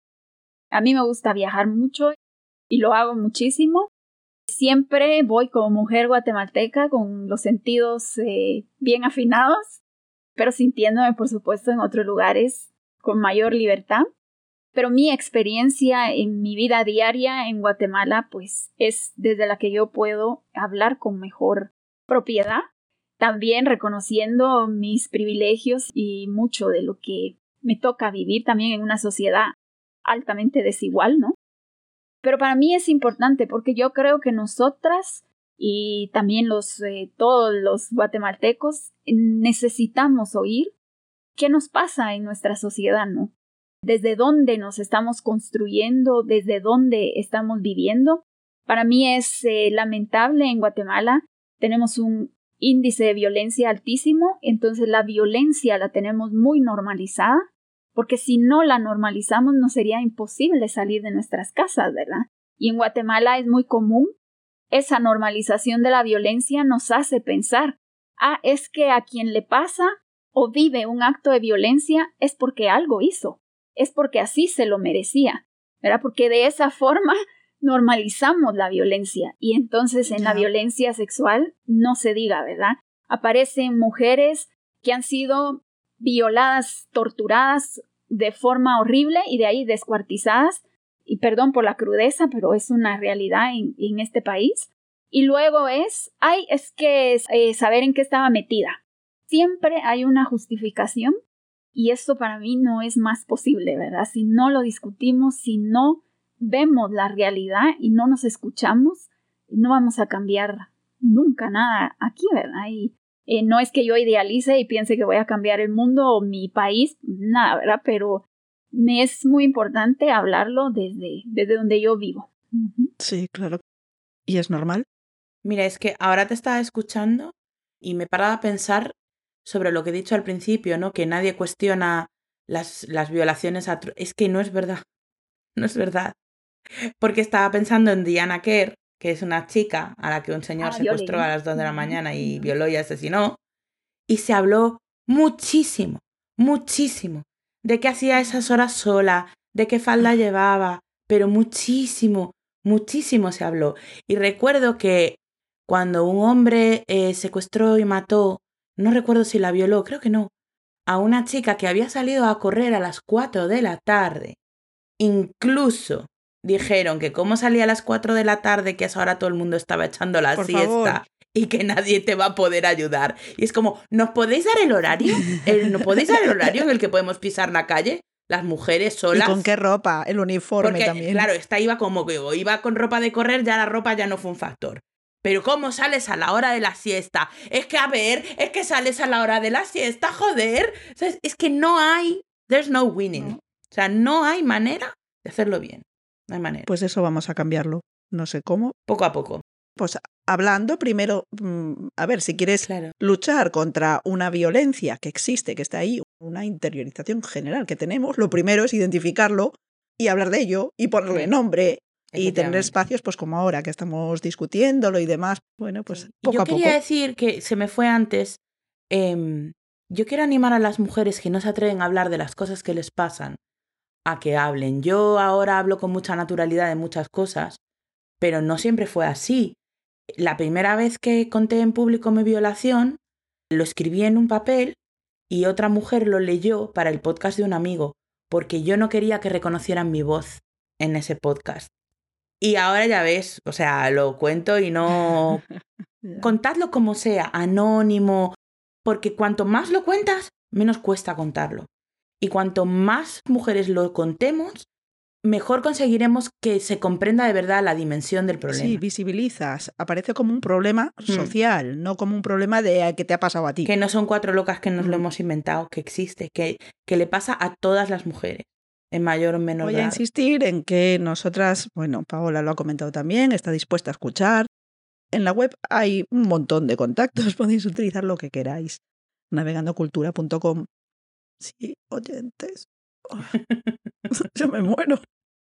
A mí me gusta viajar mucho y lo hago muchísimo. Siempre voy como mujer guatemalteca con los sentidos eh, bien afinados, pero sintiéndome, por supuesto, en otros lugares con mayor libertad. Pero mi experiencia en mi vida diaria en Guatemala, pues, es desde la que yo puedo hablar con mejor propiedad, también reconociendo mis privilegios y mucho de lo que me toca vivir también en una sociedad altamente desigual, ¿no? Pero para mí es importante porque yo creo que nosotras y también los, eh, todos los guatemaltecos necesitamos oír qué nos pasa en nuestra sociedad, ¿no? Desde dónde nos estamos construyendo, desde dónde estamos viviendo. Para mí es eh, lamentable en Guatemala. Tenemos un índice de violencia altísimo, entonces la violencia la tenemos muy normalizada. Porque si no la normalizamos no sería imposible salir de nuestras casas, ¿verdad? Y en Guatemala es muy común. Esa normalización de la violencia nos hace pensar, ah, es que a quien le pasa o vive un acto de violencia es porque algo hizo, es porque así se lo merecía, ¿verdad? Porque de esa forma normalizamos la violencia y entonces en la violencia sexual no se diga, ¿verdad? Aparecen mujeres que han sido violadas, torturadas de forma horrible y de ahí descuartizadas, y perdón por la crudeza, pero es una realidad en, en este país. Y luego es, ay, es que es, eh, saber en qué estaba metida. Siempre hay una justificación y esto para mí no es más posible, ¿verdad? Si no lo discutimos, si no vemos la realidad y no nos escuchamos, no vamos a cambiar nunca nada aquí, ¿verdad? Y eh, no es que yo idealice y piense que voy a cambiar el mundo o mi país, nada, ¿verdad? Pero me es muy importante hablarlo desde, desde donde yo vivo. Uh-huh. Sí, claro. ¿Y es normal? Mira, es que ahora te estaba escuchando y me he parado a pensar sobre lo que he dicho al principio, ¿no? Que nadie cuestiona las, las violaciones a... Es que no es verdad. No es verdad. Porque estaba pensando en Diana Kerr, que es una chica a la que un señor ah, secuestró violé. a las dos de la mañana y uh-huh. violó y asesinó. Y se habló muchísimo, muchísimo de qué hacía a esas horas sola, de qué falda llevaba, pero muchísimo, muchísimo se habló. Y recuerdo que cuando un hombre eh, secuestró y mató, no recuerdo si la violó, creo que no, a una chica que había salido a correr a las cuatro de la tarde, incluso dijeron que como salía a las cuatro de la tarde, que a esa hora todo el mundo estaba echando la Por siesta favor. Y que nadie te va a poder ayudar. Y es como, ¿nos podéis dar el horario? ¿El, ¿Nos podéis dar el horario en el que podemos pisar la calle? Las mujeres solas. ¿Y con qué ropa? El uniforme Porque, también. Claro, esta iba como que iba con ropa de correr, ya la ropa ya no fue un factor. Pero ¿cómo sales a la hora de la siesta? Es que, a ver, es que sales a la hora de la siesta, joder. O sea, es, es que no hay, there's no winning. No. O sea, no hay manera de hacerlo bien. No hay manera. Pues eso vamos a cambiarlo. No sé cómo. Poco a poco. Pues hablando primero, a ver, si quieres claro. luchar contra una violencia que existe, que está ahí, una interiorización general que tenemos, lo primero es identificarlo y hablar de ello y ponerle sí. nombre y tener espacios pues como ahora que estamos discutiéndolo y demás. Bueno, pues sí. poco yo a poco. Yo quería decir que se me fue antes, eh, yo quiero animar a las mujeres que no se atreven a hablar de las cosas que les pasan a que hablen. Yo ahora hablo con mucha naturalidad de muchas cosas, pero no siempre fue así. La primera vez que conté en público mi violación, lo escribí en un papel y otra mujer lo leyó para el podcast de un amigo, porque yo no quería que reconocieran mi voz en ese podcast. Y ahora ya ves, o sea, lo cuento y no... yeah. Contadlo como sea, anónimo, porque cuanto más lo cuentas, menos cuesta contarlo. Y cuanto más mujeres lo contemos, mejor conseguiremos que se comprenda de verdad la dimensión del problema. Sí, visibilizas. Aparece como un problema social, mm. no como un problema de que te ha pasado a ti. Que no son cuatro locas que nos mm. lo hemos inventado, que existe, que, que le pasa a todas las mujeres, en mayor o menor Voy grado. a insistir en que nosotras, bueno, Paola lo ha comentado también, está dispuesta a escuchar. En la web hay un montón de contactos, podéis utilizar lo que queráis. navegando cultura punto com. Sí, oyentes. Oh, yo me muero.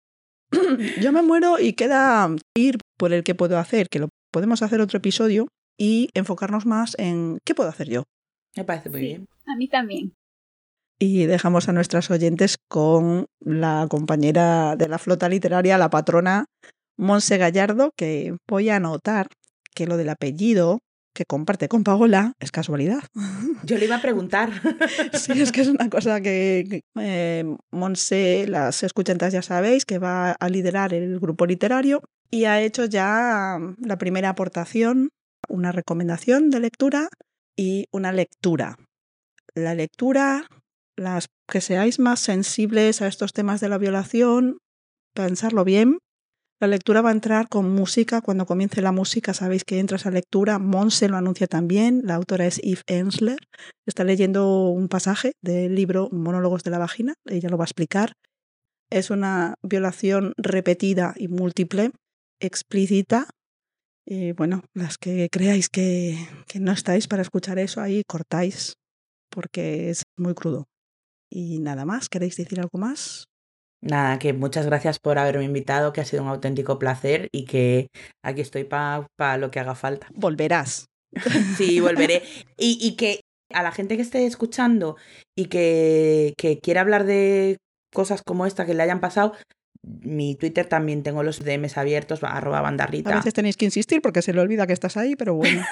Yo me muero y queda ir por el que puedo hacer, que lo podemos hacer otro episodio y enfocarnos más en qué puedo hacer yo. Me parece muy sí, bien. A mí también. Y dejamos a nuestras oyentes con la compañera de la flota literaria, la patrona Monse Gallardo, que voy a anotar que lo del apellido que comparte con Paola es casualidad. Yo le iba a preguntar. Sí, es que es una cosa que eh, Monse, las escuchantas ya sabéis, que va a liderar el grupo literario y ha hecho ya la primera aportación, una recomendación de lectura y una lectura. La lectura, las que seáis más sensibles a estos temas de la violación, pensarlo bien. La lectura va a entrar con música. Cuando comience la música sabéis que entra esa lectura. Monse lo anuncia también. La autora es Eve Ensler. Está leyendo un pasaje del libro Monólogos de la vagina. Ella lo va a explicar. Es una violación repetida y múltiple, explícita. Y bueno, las que creáis que, que no estáis para escuchar eso, ahí cortáis, porque es muy crudo. Y nada más. ¿Queréis decir algo más? Nada, que muchas gracias por haberme invitado, que ha sido un auténtico placer y que aquí estoy para pa lo que haga falta. Volverás. Sí, volveré. Y, y que a la gente que esté escuchando y que, que quiera hablar de cosas como esta que le hayan pasado, mi Twitter también tengo los D Ms abiertos, arroba bandarrita. A veces tenéis que insistir porque se le olvida que estás ahí, pero bueno.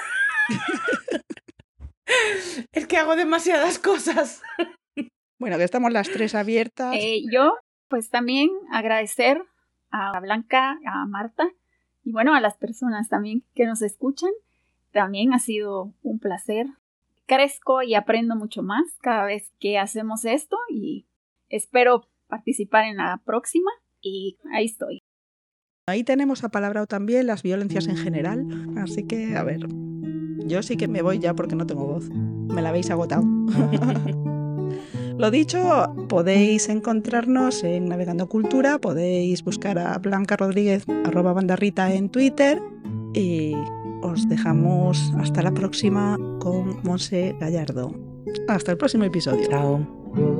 Es que hago demasiadas cosas. Bueno, que estamos las tres abiertas. Eh, yo, pues también agradecer a Blanca, a Marta y bueno, a las personas también que nos escuchan. También ha sido un placer. Crezco y aprendo mucho más cada vez que hacemos esto y espero participar en la próxima y ahí estoy. Ahí tenemos apalabrado también las violencias en general, así que, a ver, yo sí que me voy ya porque no tengo voz. Me la habéis agotado. Lo dicho, podéis encontrarnos en Navegando Cultura, podéis buscar a Blanca Rodríguez, arroba bandarrita en Twitter y os dejamos hasta la próxima con Monse Gallardo. Hasta el próximo episodio. Chao.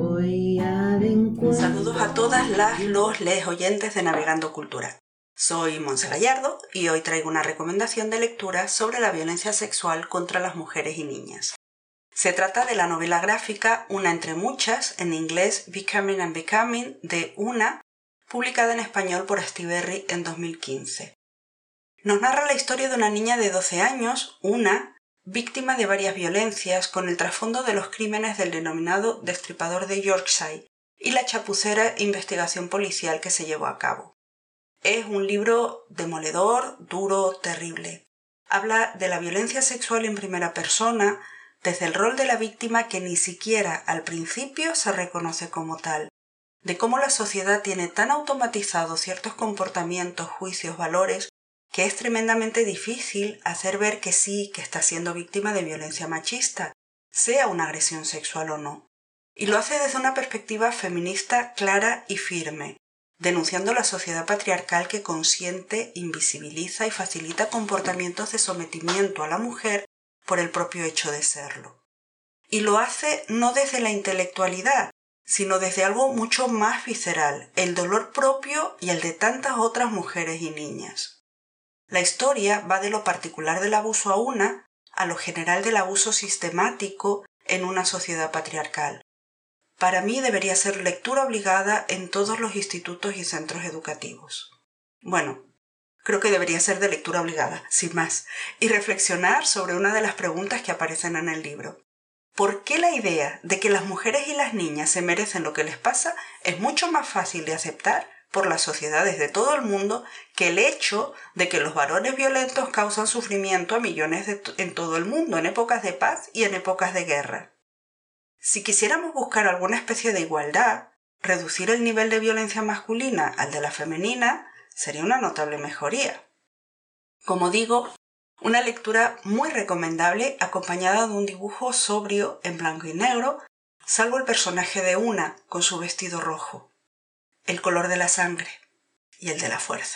Saludos a todas las, los, les oyentes de Navegando Cultura. Soy Monse Gallardo y hoy traigo una recomendación de lectura sobre la violencia sexual contra las mujeres y niñas. Se trata de la novela gráfica Una entre muchas, en inglés Becoming and Becoming, de Una, publicada en español por Astiberri en dos mil quince. Nos narra la historia de una niña de doce años, Una, víctima de varias violencias con el trasfondo de los crímenes del denominado Destripador de Yorkshire y la chapucera investigación policial que se llevó a cabo. Es un libro demoledor, duro, terrible. Habla de la violencia sexual en primera persona, desde el rol de la víctima que ni siquiera al principio se reconoce como tal, de cómo la sociedad tiene tan automatizados ciertos comportamientos, juicios, valores, que es tremendamente difícil hacer ver que sí, que está siendo víctima de violencia machista, sea una agresión sexual o no. Y lo hace desde una perspectiva feminista clara y firme, denunciando la sociedad patriarcal que consiente, invisibiliza y facilita comportamientos de sometimiento a la mujer por el propio hecho de serlo. Y lo hace no desde la intelectualidad, sino desde algo mucho más visceral, el dolor propio y el de tantas otras mujeres y niñas. La historia va de lo particular del abuso a Una a lo general del abuso sistemático en una sociedad patriarcal. Para mí debería ser lectura obligada en todos los institutos y centros educativos. Bueno, creo que debería ser de lectura obligada, sin más, y reflexionar sobre una de las preguntas que aparecen en el libro. ¿Por qué la idea de que las mujeres y las niñas se merecen lo que les pasa es mucho más fácil de aceptar por las sociedades de todo el mundo que el hecho de que los varones violentos causan sufrimiento a millones de t- en todo el mundo, en épocas de paz y en épocas de guerra? Si quisiéramos buscar alguna especie de igualdad, reducir el nivel de violencia masculina al de la femenina sería una notable mejoría. Como digo, una lectura muy recomendable acompañada de un dibujo sobrio en blanco y negro, salvo el personaje de Una con su vestido rojo, el color de la sangre y el de la fuerza.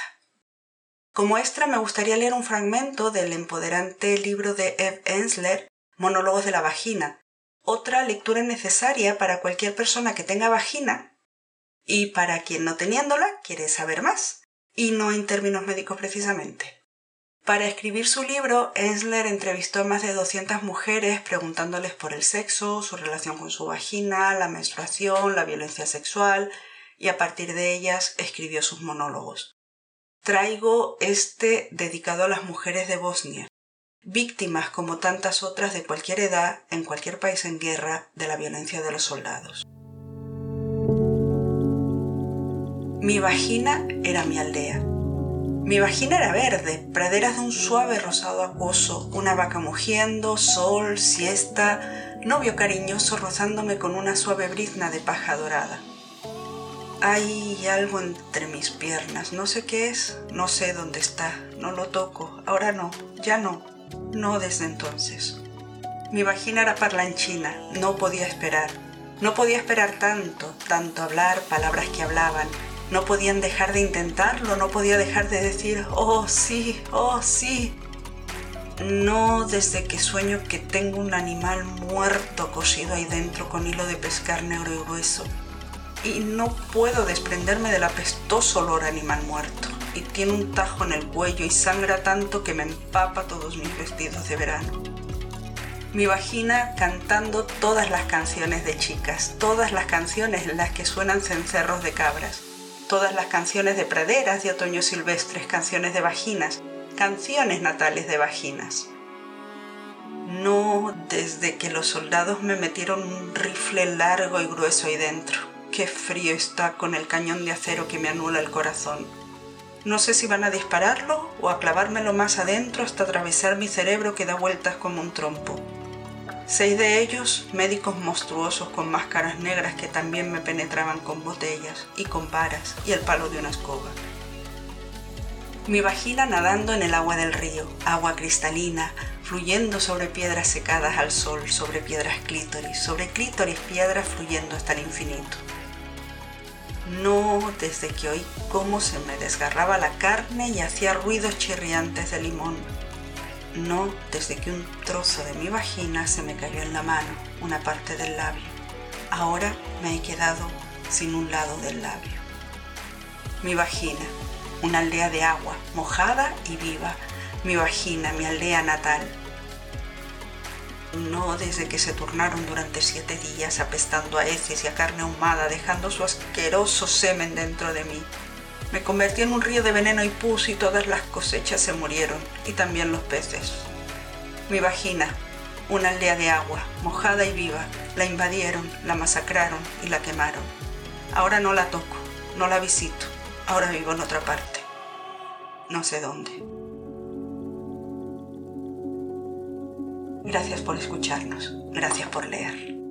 Como extra me gustaría leer un fragmento del empoderante libro de Eve Ensler, Monólogos de la vagina, otra lectura necesaria para cualquier persona que tenga vagina y para quien no teniéndola quiere saber más, y no en términos médicos precisamente. Para escribir su libro, Ensler entrevistó a más de doscientas mujeres preguntándoles por el sexo, su relación con su vagina, la menstruación, la violencia sexual, y a partir de ellas escribió sus monólogos. Traigo este dedicado a las mujeres de Bosnia, víctimas como tantas otras de cualquier edad, en cualquier país en guerra, de la violencia de los soldados. Mi vagina era mi aldea. Mi vagina era verde, praderas de un suave rosado acuoso, una vaca mugiendo, sol, siesta, novio cariñoso rozándome con una suave brizna de paja dorada. Hay algo entre mis piernas, no sé qué es, no sé dónde está, no lo toco, ahora no, ya no, no desde entonces. Mi vagina era parlanchina, no podía esperar, no podía esperar tanto, tanto hablar, palabras que hablaban, no podían dejar de intentarlo, no podía dejar de decir, oh sí, oh sí. No desde que sueño que tengo un animal muerto cosido ahí dentro con hilo de pescar negro y grueso. Y no puedo desprenderme del apestoso olor a animal muerto. Y tiene un tajo en el cuello y sangra tanto que me empapa todos mis vestidos de verano. Mi vagina cantando todas las canciones de chicas, todas las canciones en las que suenan cencerros de cabras. todas las canciones de praderas, de otoños silvestres, canciones de vaginas, canciones natales de vaginas. No desde que los soldados me metieron un rifle largo y grueso ahí dentro. Qué frío está con el cañón de acero que me anula el corazón. No sé si van a dispararlo o a clavármelo más adentro hasta atravesar mi cerebro que da vueltas como un trompo. Seis de ellos, médicos monstruosos con máscaras negras que también me penetraban con botellas y con varas y el palo de una escoba. Mi vagina nadando en el agua del río, agua cristalina, fluyendo sobre piedras secadas al sol, sobre piedras clítoris, sobre clítoris piedras fluyendo hasta el infinito. No desde que oí cómo se me desgarraba la carne y hacía ruidos chirriantes de limón. No desde que un trozo de mi vagina se me cayó en la mano, una parte del labio. Ahora me he quedado sin un lado del labio. Mi vagina, una aldea de agua, mojada y viva. Mi vagina, mi aldea natal. No desde que se turnaron durante siete días apestando a heces y a carne ahumada, dejando su asqueroso semen dentro de mí. Me convertí en un río de veneno y pus y todas las cosechas se murieron, y también los peces. Mi vagina, una aldea de agua, mojada y viva, la invadieron, la masacraron y la quemaron. Ahora no la toco, no la visito, ahora vivo en otra parte. No sé dónde. Gracias por escucharnos, gracias por leer.